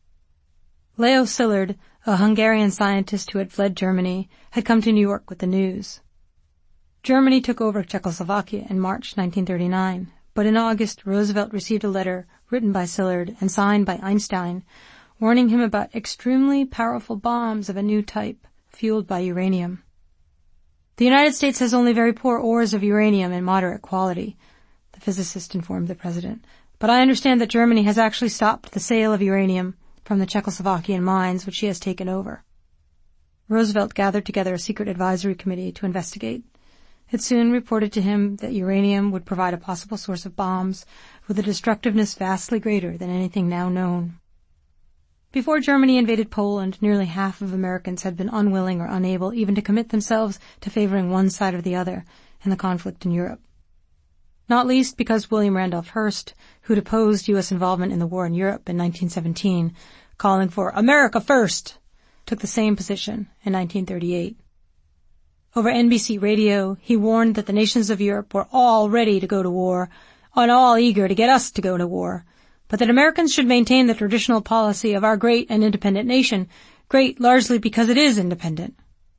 Leo Szilard, a Hungarian scientist who had fled Germany, had come to New York with the news. Germany took over Czechoslovakia in March 1939, but in August Roosevelt received a letter written by Szilard and signed by Einstein, warning him about extremely powerful bombs of a new type, fueled by uranium. "The United States has only very poor ores of uranium in moderate quality," the physicist informed the president, "but I understand that Germany has actually stopped the sale of uranium from the Czechoslovakian mines which she has taken over." Roosevelt gathered together a secret advisory committee to investigate. It soon reported to him that uranium would provide a possible source of bombs with a destructiveness vastly greater than anything now known. Before Germany invaded Poland, nearly half of Americans had been unwilling or unable even to commit themselves to favoring one side or the other in the conflict in Europe. Not least because William Randolph Hearst, who'd opposed U.S. involvement in the war in Europe in 1917, calling for America first, took the same position in 1938. Over NBC radio, he warned that the nations of Europe were all ready to go to war, and all eager to get us to go to war, but that Americans should maintain the traditional policy of our great and independent nation, great largely because it is independent.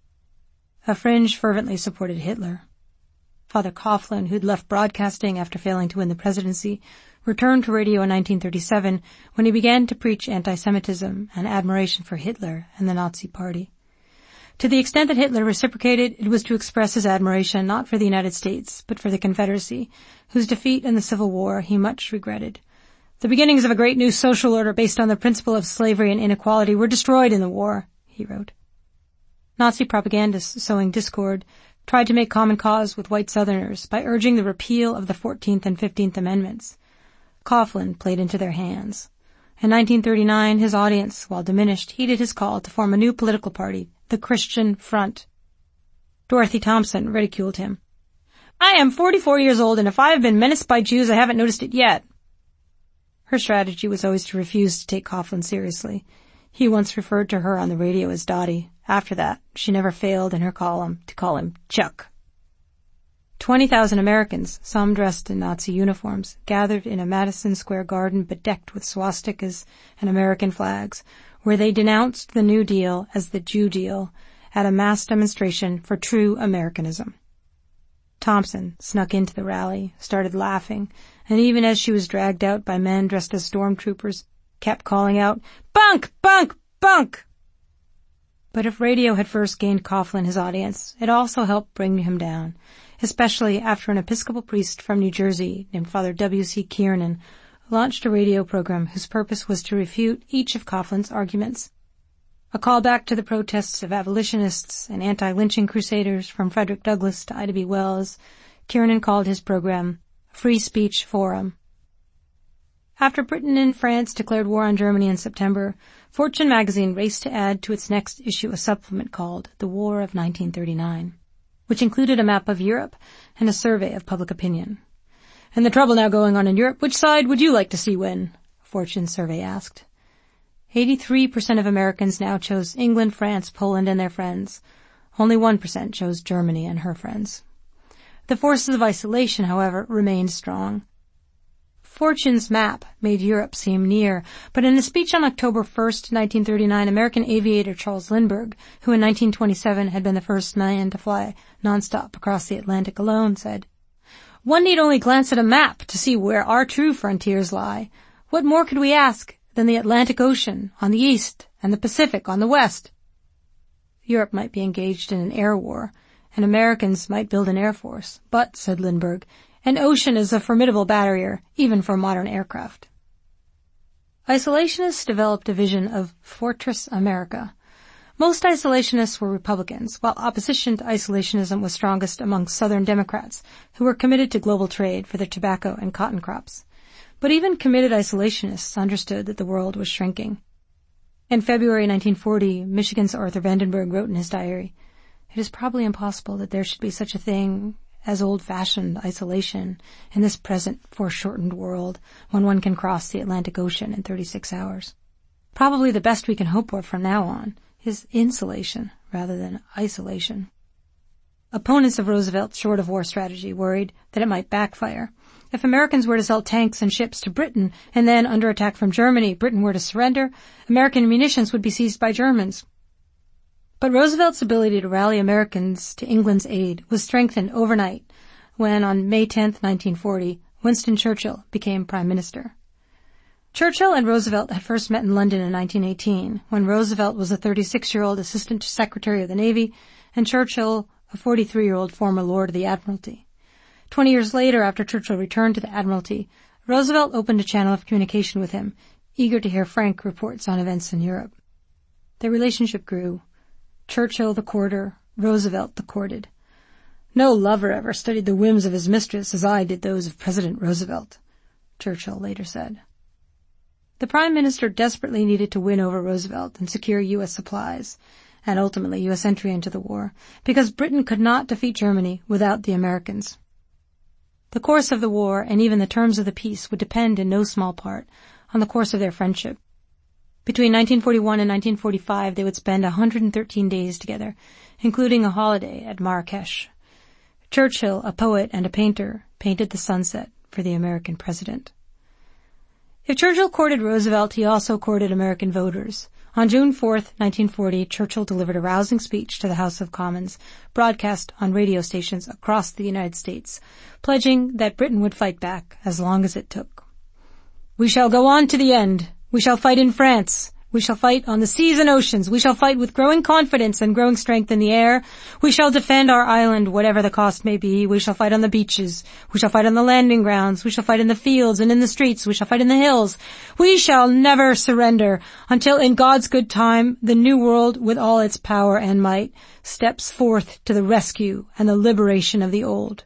A fringe fervently supported Hitler. Father Coughlin, who'd left broadcasting after failing to win the presidency, returned to radio in 1937 when he began to preach anti-Semitism and admiration for Hitler and the Nazi Party. To the extent that Hitler reciprocated, it was to express his admiration not for the United States, but for the Confederacy, whose defeat in the Civil War he much regretted. "The beginnings of a great new social order based on the principle of slavery and inequality were destroyed in the war," he wrote. Nazi propagandists sowing discord tried to make common cause with white Southerners by urging the repeal of the 14th and 15th Amendments. Coughlin played into their hands. In 1939, his audience, while diminished, heeded his call to form a new political party, the Christian Front. Dorothy Thompson ridiculed him. "I am 44 years old, and if I have been menaced by Jews, I haven't noticed it yet." Her strategy was always to refuse to take Coughlin seriously. He once referred to her on the radio as Dottie. After that, she never failed in her column to call him Chuck. 20,000 Americans, some dressed in Nazi uniforms, gathered in a Madison Square Garden bedecked with swastikas and American flags, where they denounced the New Deal as the Jew Deal at a mass demonstration for true Americanism. Thompson snuck into the rally, started laughing, and even as she was dragged out by men dressed as stormtroopers, kept calling out, "Bunk! Bunk! Bunk!" But if radio had first gained Coughlin his audience, it also helped bring him down, especially after an Episcopal priest from New Jersey named Father W.C. Kiernan launched a radio program whose purpose was to refute each of Coughlin's arguments. A callback to the protests of abolitionists and anti-lynching crusaders from Frederick Douglass to Ida B. Wells, Kiernan called his program Free Speech Forum. After Britain and France declared war on Germany in September, Fortune magazine raced to add to its next issue a supplement called The War of 1939, which included a map of Europe and a survey of public opinion. "And the trouble now going on in Europe, which side would you like to see win?" Fortune's survey asked. 83% of Americans now chose England, France, Poland, and their friends. Only 1% chose Germany and her friends. The forces of isolation, however, remained strong. Fortune's map made Europe seem near, but in a speech on October 1st, 1939, American aviator Charles Lindbergh, who in 1927 had been the first man to fly nonstop across the Atlantic alone, said, "One need only glance at a map to see where our true frontiers lie. What more could we ask than the Atlantic Ocean on the east and the Pacific on the west?" Europe might be engaged in an air war, and Americans might build an air force. But, said Lindbergh, an ocean is a formidable barrier, even for modern aircraft. Isolationists developed a vision of Fortress America. Most isolationists were Republicans, while opposition to isolationism was strongest among Southern Democrats, who were committed to global trade for their tobacco and cotton crops. But even committed isolationists understood that the world was shrinking. In February 1940, Michigan's Arthur Vandenberg wrote in his diary, "It is probably impossible that there should be such a thing as old-fashioned isolation in this present foreshortened world when one can cross the Atlantic Ocean in 36 hours. Probably the best we can hope for from now on is insulation rather than isolation." Opponents of Roosevelt's short-of-war strategy worried that it might backfire. If Americans were to sell tanks and ships to Britain, and then, under attack from Germany, Britain were to surrender, American munitions would be seized by Germans. But Roosevelt's ability to rally Americans to England's aid was strengthened overnight when, on May 10, 1940, Winston Churchill became Prime Minister. Churchill and Roosevelt had first met in London in 1918, when Roosevelt was a 36-year-old Assistant Secretary of the Navy, and Churchill a 43-year-old former Lord of the Admiralty. 20 years later, after Churchill returned to the Admiralty, Roosevelt opened a channel of communication with him, eager to hear frank reports on events in Europe. Their relationship grew. Churchill the courter, Roosevelt the courted. "No lover ever studied the whims of his mistress as I did those of President Roosevelt," Churchill later said. The Prime Minister desperately needed to win over Roosevelt and secure U.S. supplies, and ultimately U.S. entry into the war, because Britain could not defeat Germany without the Americans. The course of the war and even the terms of the peace would depend in no small part on the course of their friendship. Between 1941 and 1945, they would spend 113 days together, including a holiday at Marrakesh. Churchill, a poet and a painter, painted the sunset for the American president. If Churchill courted Roosevelt, he also courted American voters. On June 4, 1940, Churchill delivered a rousing speech to the House of Commons, broadcast on radio stations across the United States, pledging that Britain would fight back as long as it took. "We shall go on to the end. We shall fight in France. We shall fight on the seas and oceans. We shall fight with growing confidence and growing strength in the air. We shall defend our island, whatever the cost may be. We shall fight on the beaches. We shall fight on the landing grounds. We shall fight in the fields and in the streets. We shall fight in the hills. We shall never surrender until in God's good time the new world with all its power and might steps forth to the rescue and the liberation of the old."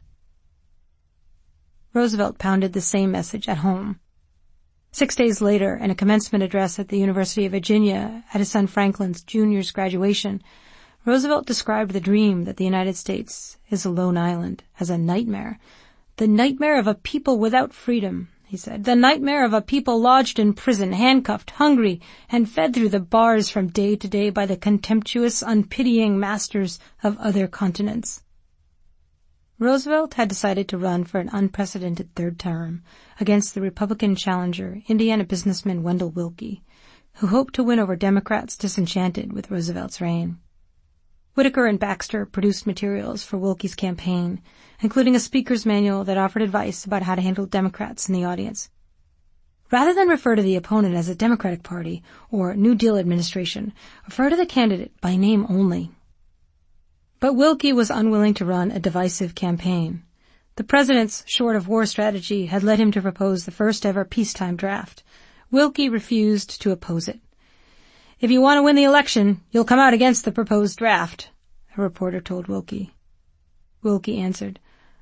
Roosevelt pounded the same message at home. 6 days later, in a commencement address at the University of Virginia at his son Franklin's junior's graduation, Roosevelt described the dream that the United States is a lone island as a nightmare. "The nightmare of a people without freedom," he said. "The nightmare of a people lodged in prison, handcuffed, hungry, and fed through the bars from day to day by the contemptuous, unpitying masters of other continents." Roosevelt had decided to run for an unprecedented third term against the Republican challenger, Indiana businessman Wendell Willkie, who hoped to win over Democrats disenchanted with Roosevelt's reign. Whitaker and Baxter produced materials for Willkie's campaign, including a speaker's manual that offered advice about how to handle Democrats in the audience. Rather than refer to the opponent as a Democratic Party or New Deal administration, refer to the candidate by name only. But Willkie was unwilling to run a divisive campaign. The president's short-of-war strategy had led him to propose the first-ever peacetime draft. Willkie refused to oppose it. "If you want to win the election, you'll come out against the proposed draft," a reporter told Willkie. Willkie answered,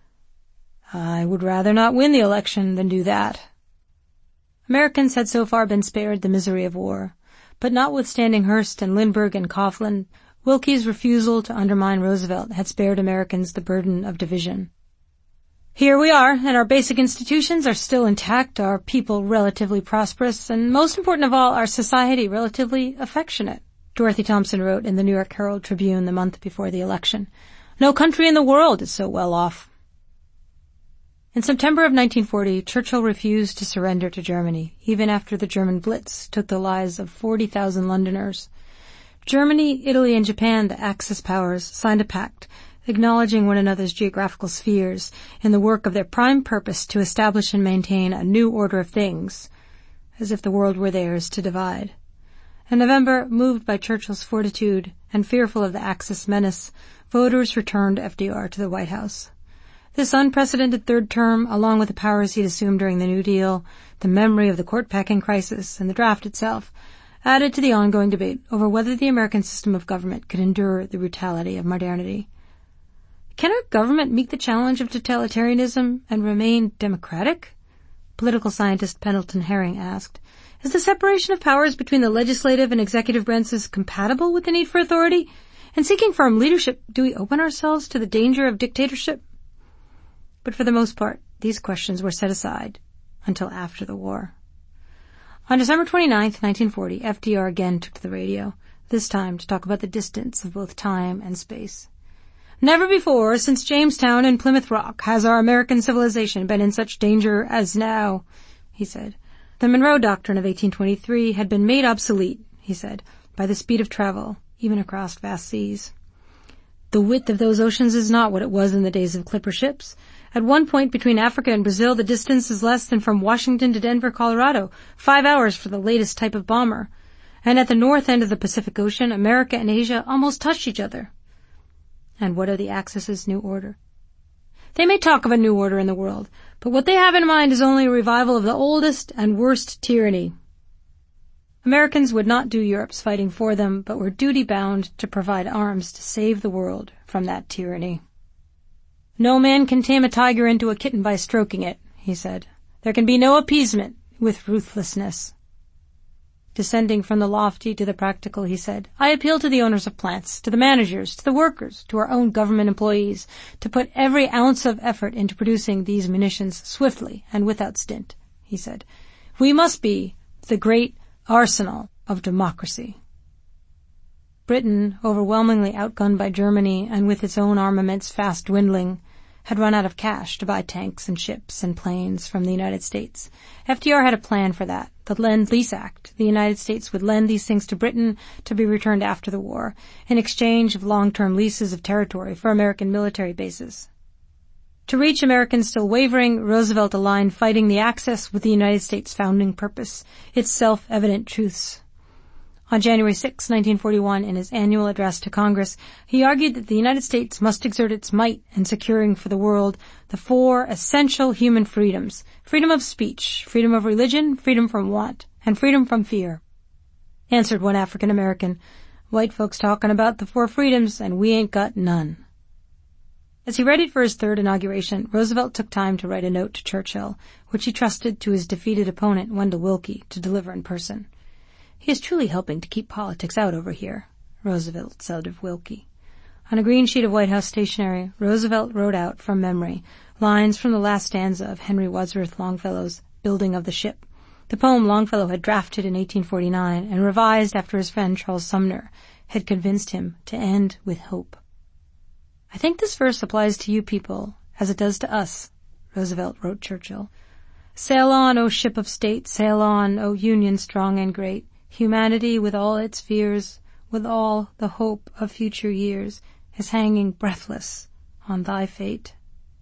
"I would rather not win the election than do that." Americans had so far been spared the misery of war, but notwithstanding Hearst and Lindbergh and Coughlin, Willkie's refusal to undermine Roosevelt had spared Americans the burden of division. Here we are, and our basic institutions are still intact, our people relatively prosperous, and most important of all, our society relatively affectionate. Dorothy Thompson wrote in the New York Herald Tribune the month before the election. No country in the world is so well off. In September of 1940, Churchill refused to surrender to Germany, even after the German Blitz took the lives of 40,000 Londoners. Germany, Italy, and Japan, the Axis powers, signed a pact acknowledging one another's geographical spheres in the work of their prime purpose to establish and maintain a new order of things, as if the world were theirs to divide. In November, moved by Churchill's fortitude and fearful of the Axis menace, voters returned FDR to the White House. This unprecedented third term, along with the powers he'd assumed during the New Deal, the memory of the court-packing crisis, and the draft itself, added to the ongoing debate over whether the American system of government could endure the brutality of modernity. Can our government meet the challenge of totalitarianism and remain democratic? Political scientist Pendleton Herring asked. Is the separation of powers between the legislative and executive branches compatible with the need for authority? In seeking firm leadership, do we open ourselves to the danger of dictatorship? But for the most part, these questions were set aside until after the war. On December 29, 1940, FDR again took to the radio, this time to talk about the distance of both time and space. Never before, since Jamestown and Plymouth Rock, has our American civilization been in such danger as now, he said. The Monroe Doctrine of 1823 had been made obsolete, he said, by the speed of travel, even across vast seas. The width of those oceans is not what it was in the days of clipper ships. At one point between Africa and Brazil, the distance is less than from Washington to Denver, Colorado, 5 hours for the latest type of bomber. And at the north end of the Pacific Ocean, America and Asia almost touch each other. And what are the Axis's new order? They may talk of a new order in the world, but what they have in mind is only a revival of the oldest and worst tyranny. Americans would not do Europe's fighting for them, but were duty-bound to provide arms to save the world from that tyranny. No man can tame a tiger into a kitten by stroking it, he said. There can be no appeasement with ruthlessness. Descending from the lofty to the practical, he said, I appeal to the owners of plants, to the managers, to the workers, to our own government employees, to put every ounce of effort into producing these munitions swiftly and without stint, he said. We must be the great arsenal of democracy. Britain, overwhelmingly outgunned by Germany and with its own armaments fast dwindling, had run out of cash to buy tanks and ships and planes from the United States. FDR had a plan for that, the Lend-Lease Act. The United States would lend these things to Britain to be returned after the war, in exchange of long-term leases of territory for American military bases. To reach Americans still wavering, Roosevelt aligned fighting the Axis with the United States' founding purpose, its self-evident truths. On January 6, 1941, in his annual address to Congress, he argued that the United States must exert its might in securing for the world the 4 essential human freedoms: freedom of speech, freedom of religion, freedom from want, and freedom from fear. Answered one African American, white folks talking about the 4 freedoms, and we ain't got none. As he readied for his third inauguration, Roosevelt took time to write a note to Churchill, which he trusted to his defeated opponent, Wendell Willkie, to deliver in person. He is truly helping to keep politics out over here, Roosevelt said of Willkie. On a green sheet of White House stationery, Roosevelt wrote out, from memory, lines from the last stanza of Henry Wadsworth Longfellow's Building of the Ship, the poem Longfellow had drafted in 1849 and revised after his friend Charles Sumner had convinced him to end with hope. I think this verse applies to you people as it does to us, Roosevelt wrote Churchill. Sail on, O ship of state, sail on, O Union strong and great. Humanity with all its fears, with all the hope of future years, is hanging breathless on thy fate.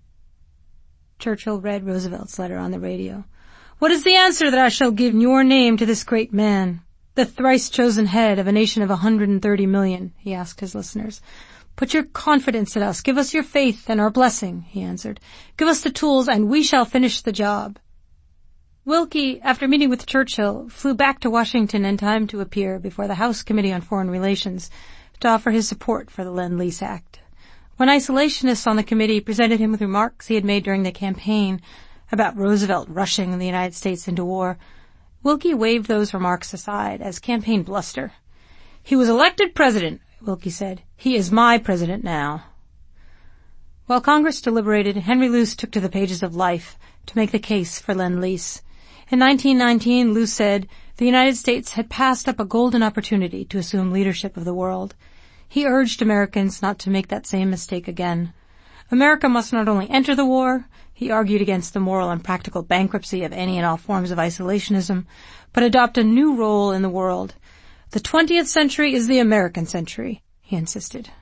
Churchill read Roosevelt's letter on the radio. What is the answer that I shall give in your name to this great man, the thrice chosen head of a nation of 130 million, he asked his listeners. Put your confidence in us. Give us your faith and our blessing, he answered. Give us the tools and we shall finish the job. Willkie, after meeting with Churchill, flew back to Washington in time to appear before the House Committee on Foreign Relations to offer his support for the Lend-Lease Act. When isolationists on the committee presented him with remarks he had made during the campaign about Roosevelt rushing the United States into war, Willkie waved those remarks aside as campaign bluster. He was elected president, Willkie said. He is my president now. While Congress deliberated, Henry Luce took to the pages of Life to make the case for Lend-Lease. In 1919, Luce said the United States had passed up a golden opportunity to assume leadership of the world. He urged Americans not to make that same mistake again. America must not only enter the war, he argued against the moral and practical bankruptcy of any and all forms of isolationism, but adopt a new role in the world. The 20th century is the American century, he insisted.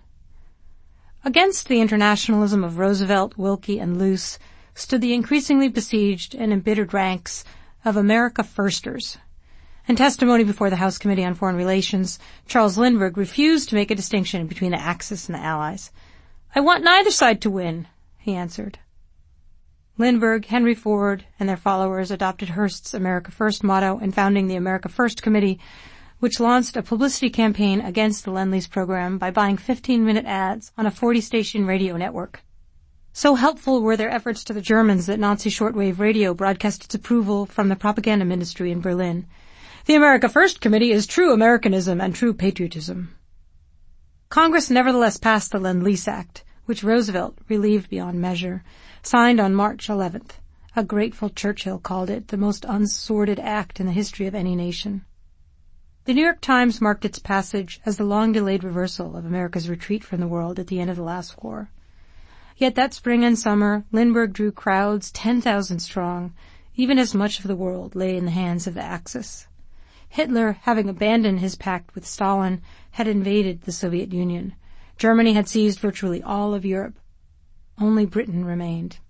Against the internationalism of Roosevelt, Willkie, and Luce stood the increasingly besieged and embittered ranks of America Firsters. In testimony before the House Committee on Foreign Relations, Charles Lindbergh refused to make a distinction between the Axis and the Allies. "I want neither side to win," he answered. Lindbergh, Henry Ford, and their followers adopted Hearst's America First motto in founding the America First Committee, which launched a publicity campaign against the Lend-Lease program by buying 15-minute ads on a 40-station radio network. So helpful were their efforts to the Germans that Nazi shortwave radio broadcast its approval from the propaganda ministry in Berlin. The America First Committee is true Americanism and true patriotism. Congress nevertheless passed the Lend-Lease Act, which Roosevelt relieved beyond measure, signed on March 11th. A grateful Churchill called it the most unsordid act in the history of any nation. The New York Times marked its passage as the long-delayed reversal of America's retreat from the world at the end of the last war. Yet that spring and summer, Lindbergh drew crowds 10,000 strong, even as much of the world lay in the hands of the Axis. Hitler, having abandoned his pact with Stalin, had invaded the Soviet Union. Germany had seized virtually all of Europe. Only Britain remained.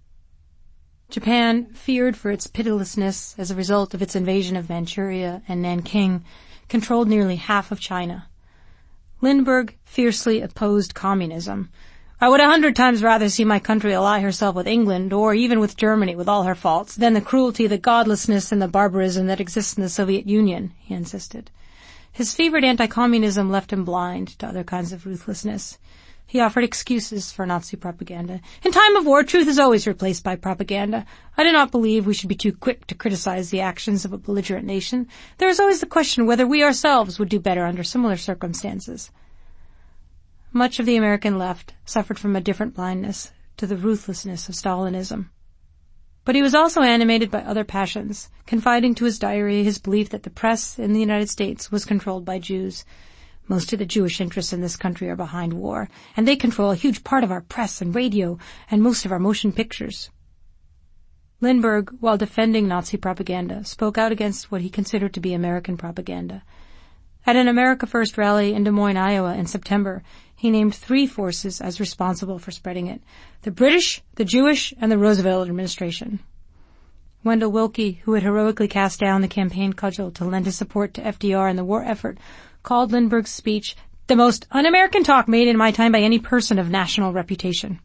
Japan, feared for its pitilessness as a result of its invasion of Manchuria and Nanking, controlled nearly half of China. Lindbergh fiercely opposed communism. "I would 100 times rather see my country ally herself with England, or even with Germany with all her faults, than the cruelty, the godlessness, and the barbarism that exists in the Soviet Union," he insisted. His fevered anti-communism left him blind to other kinds of ruthlessness. He offered excuses for Nazi propaganda. "In time of war, truth is always replaced by propaganda. I do not believe we should be too quick to criticize the actions of a belligerent nation. There is always the question whether we ourselves would do better under similar circumstances." Much of the American left suffered from a different blindness to the ruthlessness of Stalinism. But he was also animated by other passions, confiding to his diary his belief that the press in the United States was controlled by Jews. "Most of the Jewish interests in this country are behind war, and they control a huge part of our press and radio and most of our motion pictures." Lindbergh, while defending Nazi propaganda, spoke out against what he considered to be American propaganda. At an America First rally in Des Moines, Iowa in September, he named 3 forces as responsible for spreading it: the British, the Jewish, and the Roosevelt administration. Wendell Willkie, who had heroically cast down the campaign cudgel to lend his support to FDR in the war effort, called Lindbergh's speech the most un-American talk made in my time by any person of national reputation.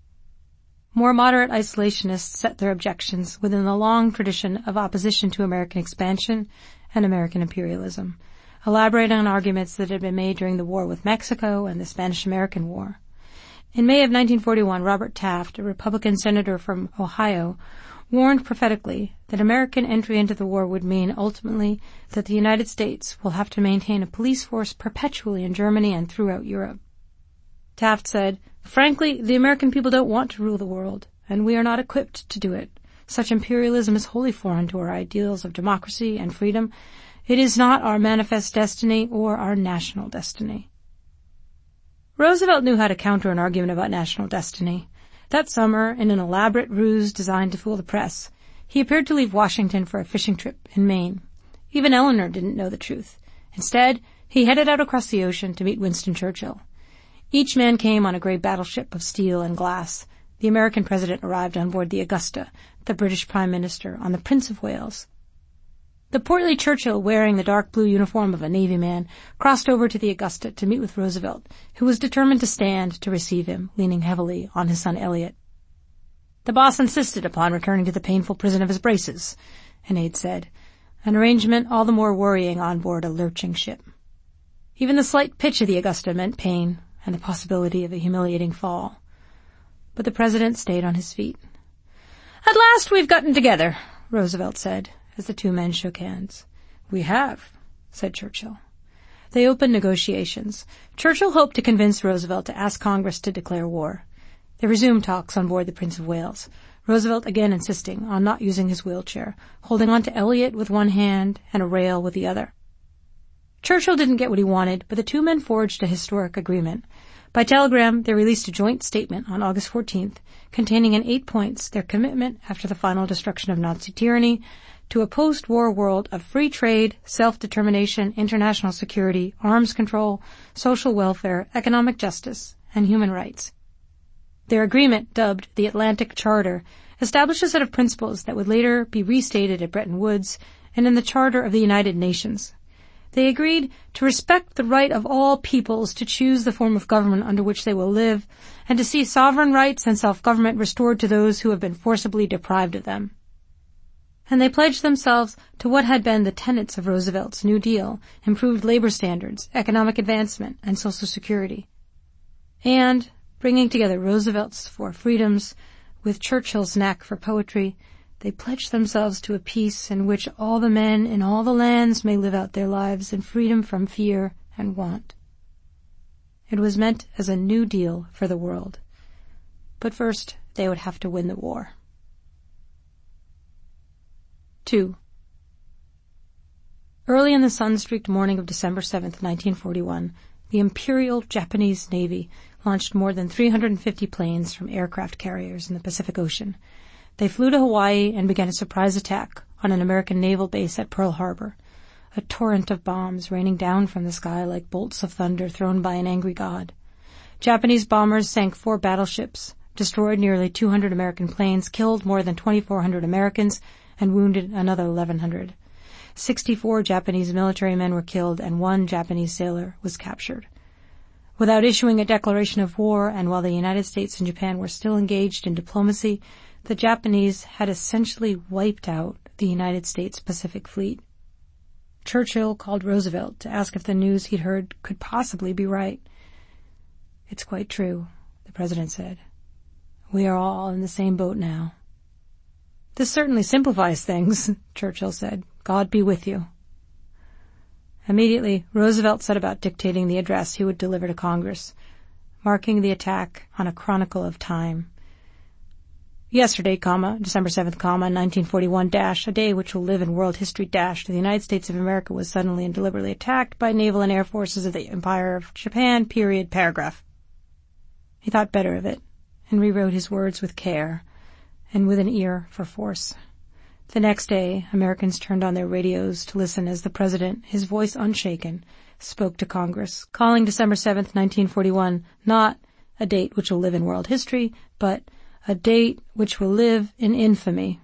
More moderate isolationists set their objections within the long tradition of opposition to American expansion and American imperialism, elaborating on arguments that had been made during the war with Mexico and the Spanish-American War. In May of 1941, Robert Taft, a Republican senator from Ohio, warned prophetically that American entry into the war would mean ultimately that the United States will have to maintain a police force perpetually in Germany and throughout Europe. Taft said, "Frankly, the American people don't want to rule the world, and we are not equipped to do it. Such imperialism is wholly foreign to our ideals of democracy and freedom. It is not our manifest destiny or our national destiny." Roosevelt knew how to counter an argument about national destiny. That summer, in an elaborate ruse designed to fool the press, he appeared to leave Washington for a fishing trip in Maine. Even Eleanor didn't know the truth. Instead, he headed out across the ocean to meet Winston Churchill. Each man came on a gray battleship of steel and glass. The American president arrived on board the Augusta, the British Prime Minister on the Prince of Wales. The portly Churchill, wearing the dark blue uniform of a Navy man, crossed over to the Augusta to meet with Roosevelt, who was determined to stand to receive him, leaning heavily on his son Elliot. "The boss insisted upon returning to the painful prison of his braces," an aide said, an arrangement all the more worrying on board a lurching ship. Even the slight pitch of the Augusta meant pain and the possibility of a humiliating fall. But the president stayed on his feet. "At last we've gotten together," Roosevelt said, as the 2 men shook hands. "We have," said Churchill. They opened negotiations. Churchill hoped to convince Roosevelt to ask Congress to declare war. They resumed talks on board the Prince of Wales, Roosevelt again insisting on not using his wheelchair, holding on to Elliot with one hand and a rail with the other. Churchill didn't get what he wanted, but the two men forged a historic agreement. By telegram, they released a joint statement on August 14th, containing in 8 points their commitment, after the final destruction of Nazi tyranny, to a post-war world of free trade, self-determination, international security, arms control, social welfare, economic justice, and human rights. Their agreement, dubbed the Atlantic Charter, established a set of principles that would later be restated at Bretton Woods and in the Charter of the United Nations. They agreed to respect the right of all peoples to choose the form of government under which they will live, and to see sovereign rights and self-government restored to those who have been forcibly deprived of them. And they pledged themselves to what had been the tenets of Roosevelt's New Deal: improved labor standards, economic advancement, and social security. And, bringing together Roosevelt's four freedoms with Churchill's knack for poetry, they pledged themselves to a peace in which all the men in all the lands may live out their lives in freedom from fear and want. It was meant as a new deal for the world. But first, they would have to win the war. 2. Early in the sun-streaked morning of December 7th, 1941, the Imperial Japanese Navy launched more than 350 planes from aircraft carriers in the Pacific Ocean. They flew to Hawaii and began a surprise attack on an American naval base at Pearl Harbor, a torrent of bombs raining down from the sky like bolts of thunder thrown by an angry god. Japanese bombers sank 4 battleships, destroyed nearly 200 American planes, killed more than 2,400 Americans, and wounded another 1,100. 64 Japanese military men were killed, and 1 Japanese sailor was captured. Without issuing a declaration of war, and while the United States and Japan were still engaged in diplomacy, the Japanese had essentially wiped out the United States Pacific Fleet. Churchill called Roosevelt to ask if the news he'd heard could possibly be right. "It's quite true," the president said. "We are all in the same boat now." "This certainly simplifies things," Churchill said. "God be with you." Immediately, Roosevelt set about dictating the address he would deliver to Congress, marking the attack on a chronicle of time. "Yesterday, December 7th, 1941, a day which will live in world history, the United States of America was suddenly and deliberately attacked by naval and air forces of the Empire of Japan, paragraph." He thought better of it, and rewrote his words with care, and with an ear for force. The next day, Americans turned on their radios to listen as the President, his voice unshaken, spoke to Congress, calling December 7th, 1941, not a date which will live in world history, but a date which will live in infamy.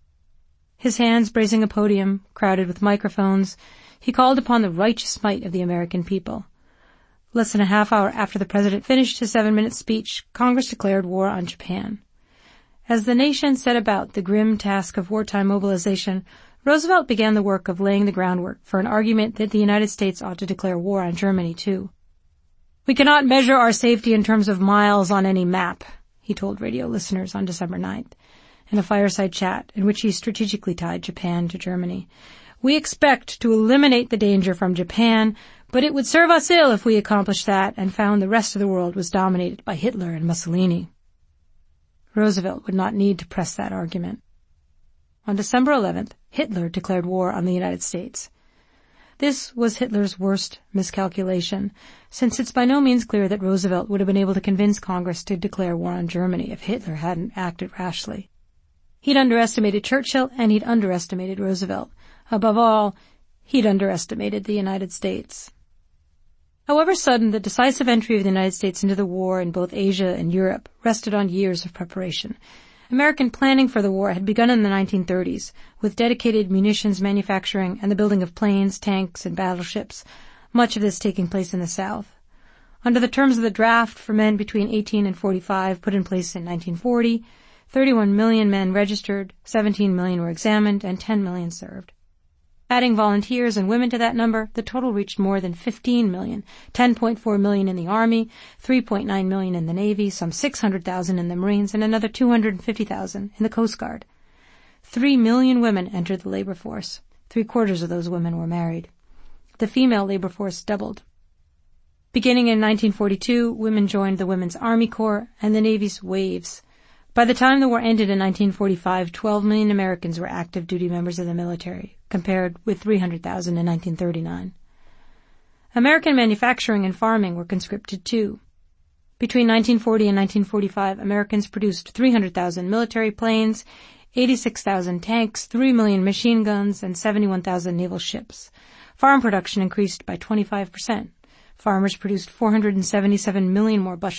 His hands bracing a podium, crowded with microphones, he called upon the righteous might of the American people. Less than a half hour after the President finished his 7-minute speech, Congress declared war on Japan. As the nation set about the grim task of wartime mobilization, Roosevelt began the work of laying the groundwork for an argument that the United States ought to declare war on Germany, too. "We cannot measure our safety in terms of miles on any map," he told radio listeners on December 9th, in a fireside chat in which he strategically tied Japan to Germany. "We expect to eliminate the danger from Japan, but it would serve us ill if we accomplished that and found the rest of the world was dominated by Hitler and Mussolini." Roosevelt would not need to press that argument. On December 11th, Hitler declared war on the United States. This was Hitler's worst miscalculation, since it's by no means clear that Roosevelt would have been able to convince Congress to declare war on Germany if Hitler hadn't acted rashly. He'd underestimated Churchill, and he'd underestimated Roosevelt. Above all, he'd underestimated the United States. However sudden, the decisive entry of the United States into the war in both Asia and Europe rested on years of preparation. American planning for the war had begun in the 1930s, with dedicated munitions manufacturing and the building of planes, tanks, and battleships, much of this taking place in the South. Under the terms of the draft for men between 18 and 45 put in place in 1940, 31 million men registered, 17 million were examined, and 10 million served. Adding volunteers and women to that number, the total reached more than 15 million, 10.4 million in the Army, 3.9 million in the Navy, some 600,000 in the Marines, and another 250,000 in the Coast Guard. 3 million women entered the labor force. 3/4 of those women were married. The female labor force doubled. Beginning in 1942, women joined the Women's Army Corps and the Navy's Waves. By the time the war ended in 1945, 12 million Americans were active duty members of the military, compared with 300,000 in 1939. American manufacturing and farming were conscripted too. Between 1940 and 1945, Americans produced 300,000 military planes, 86,000 tanks, 3 million machine guns, and 71,000 naval ships. Farm production increased by 25%. Farmers produced 477 million more bushels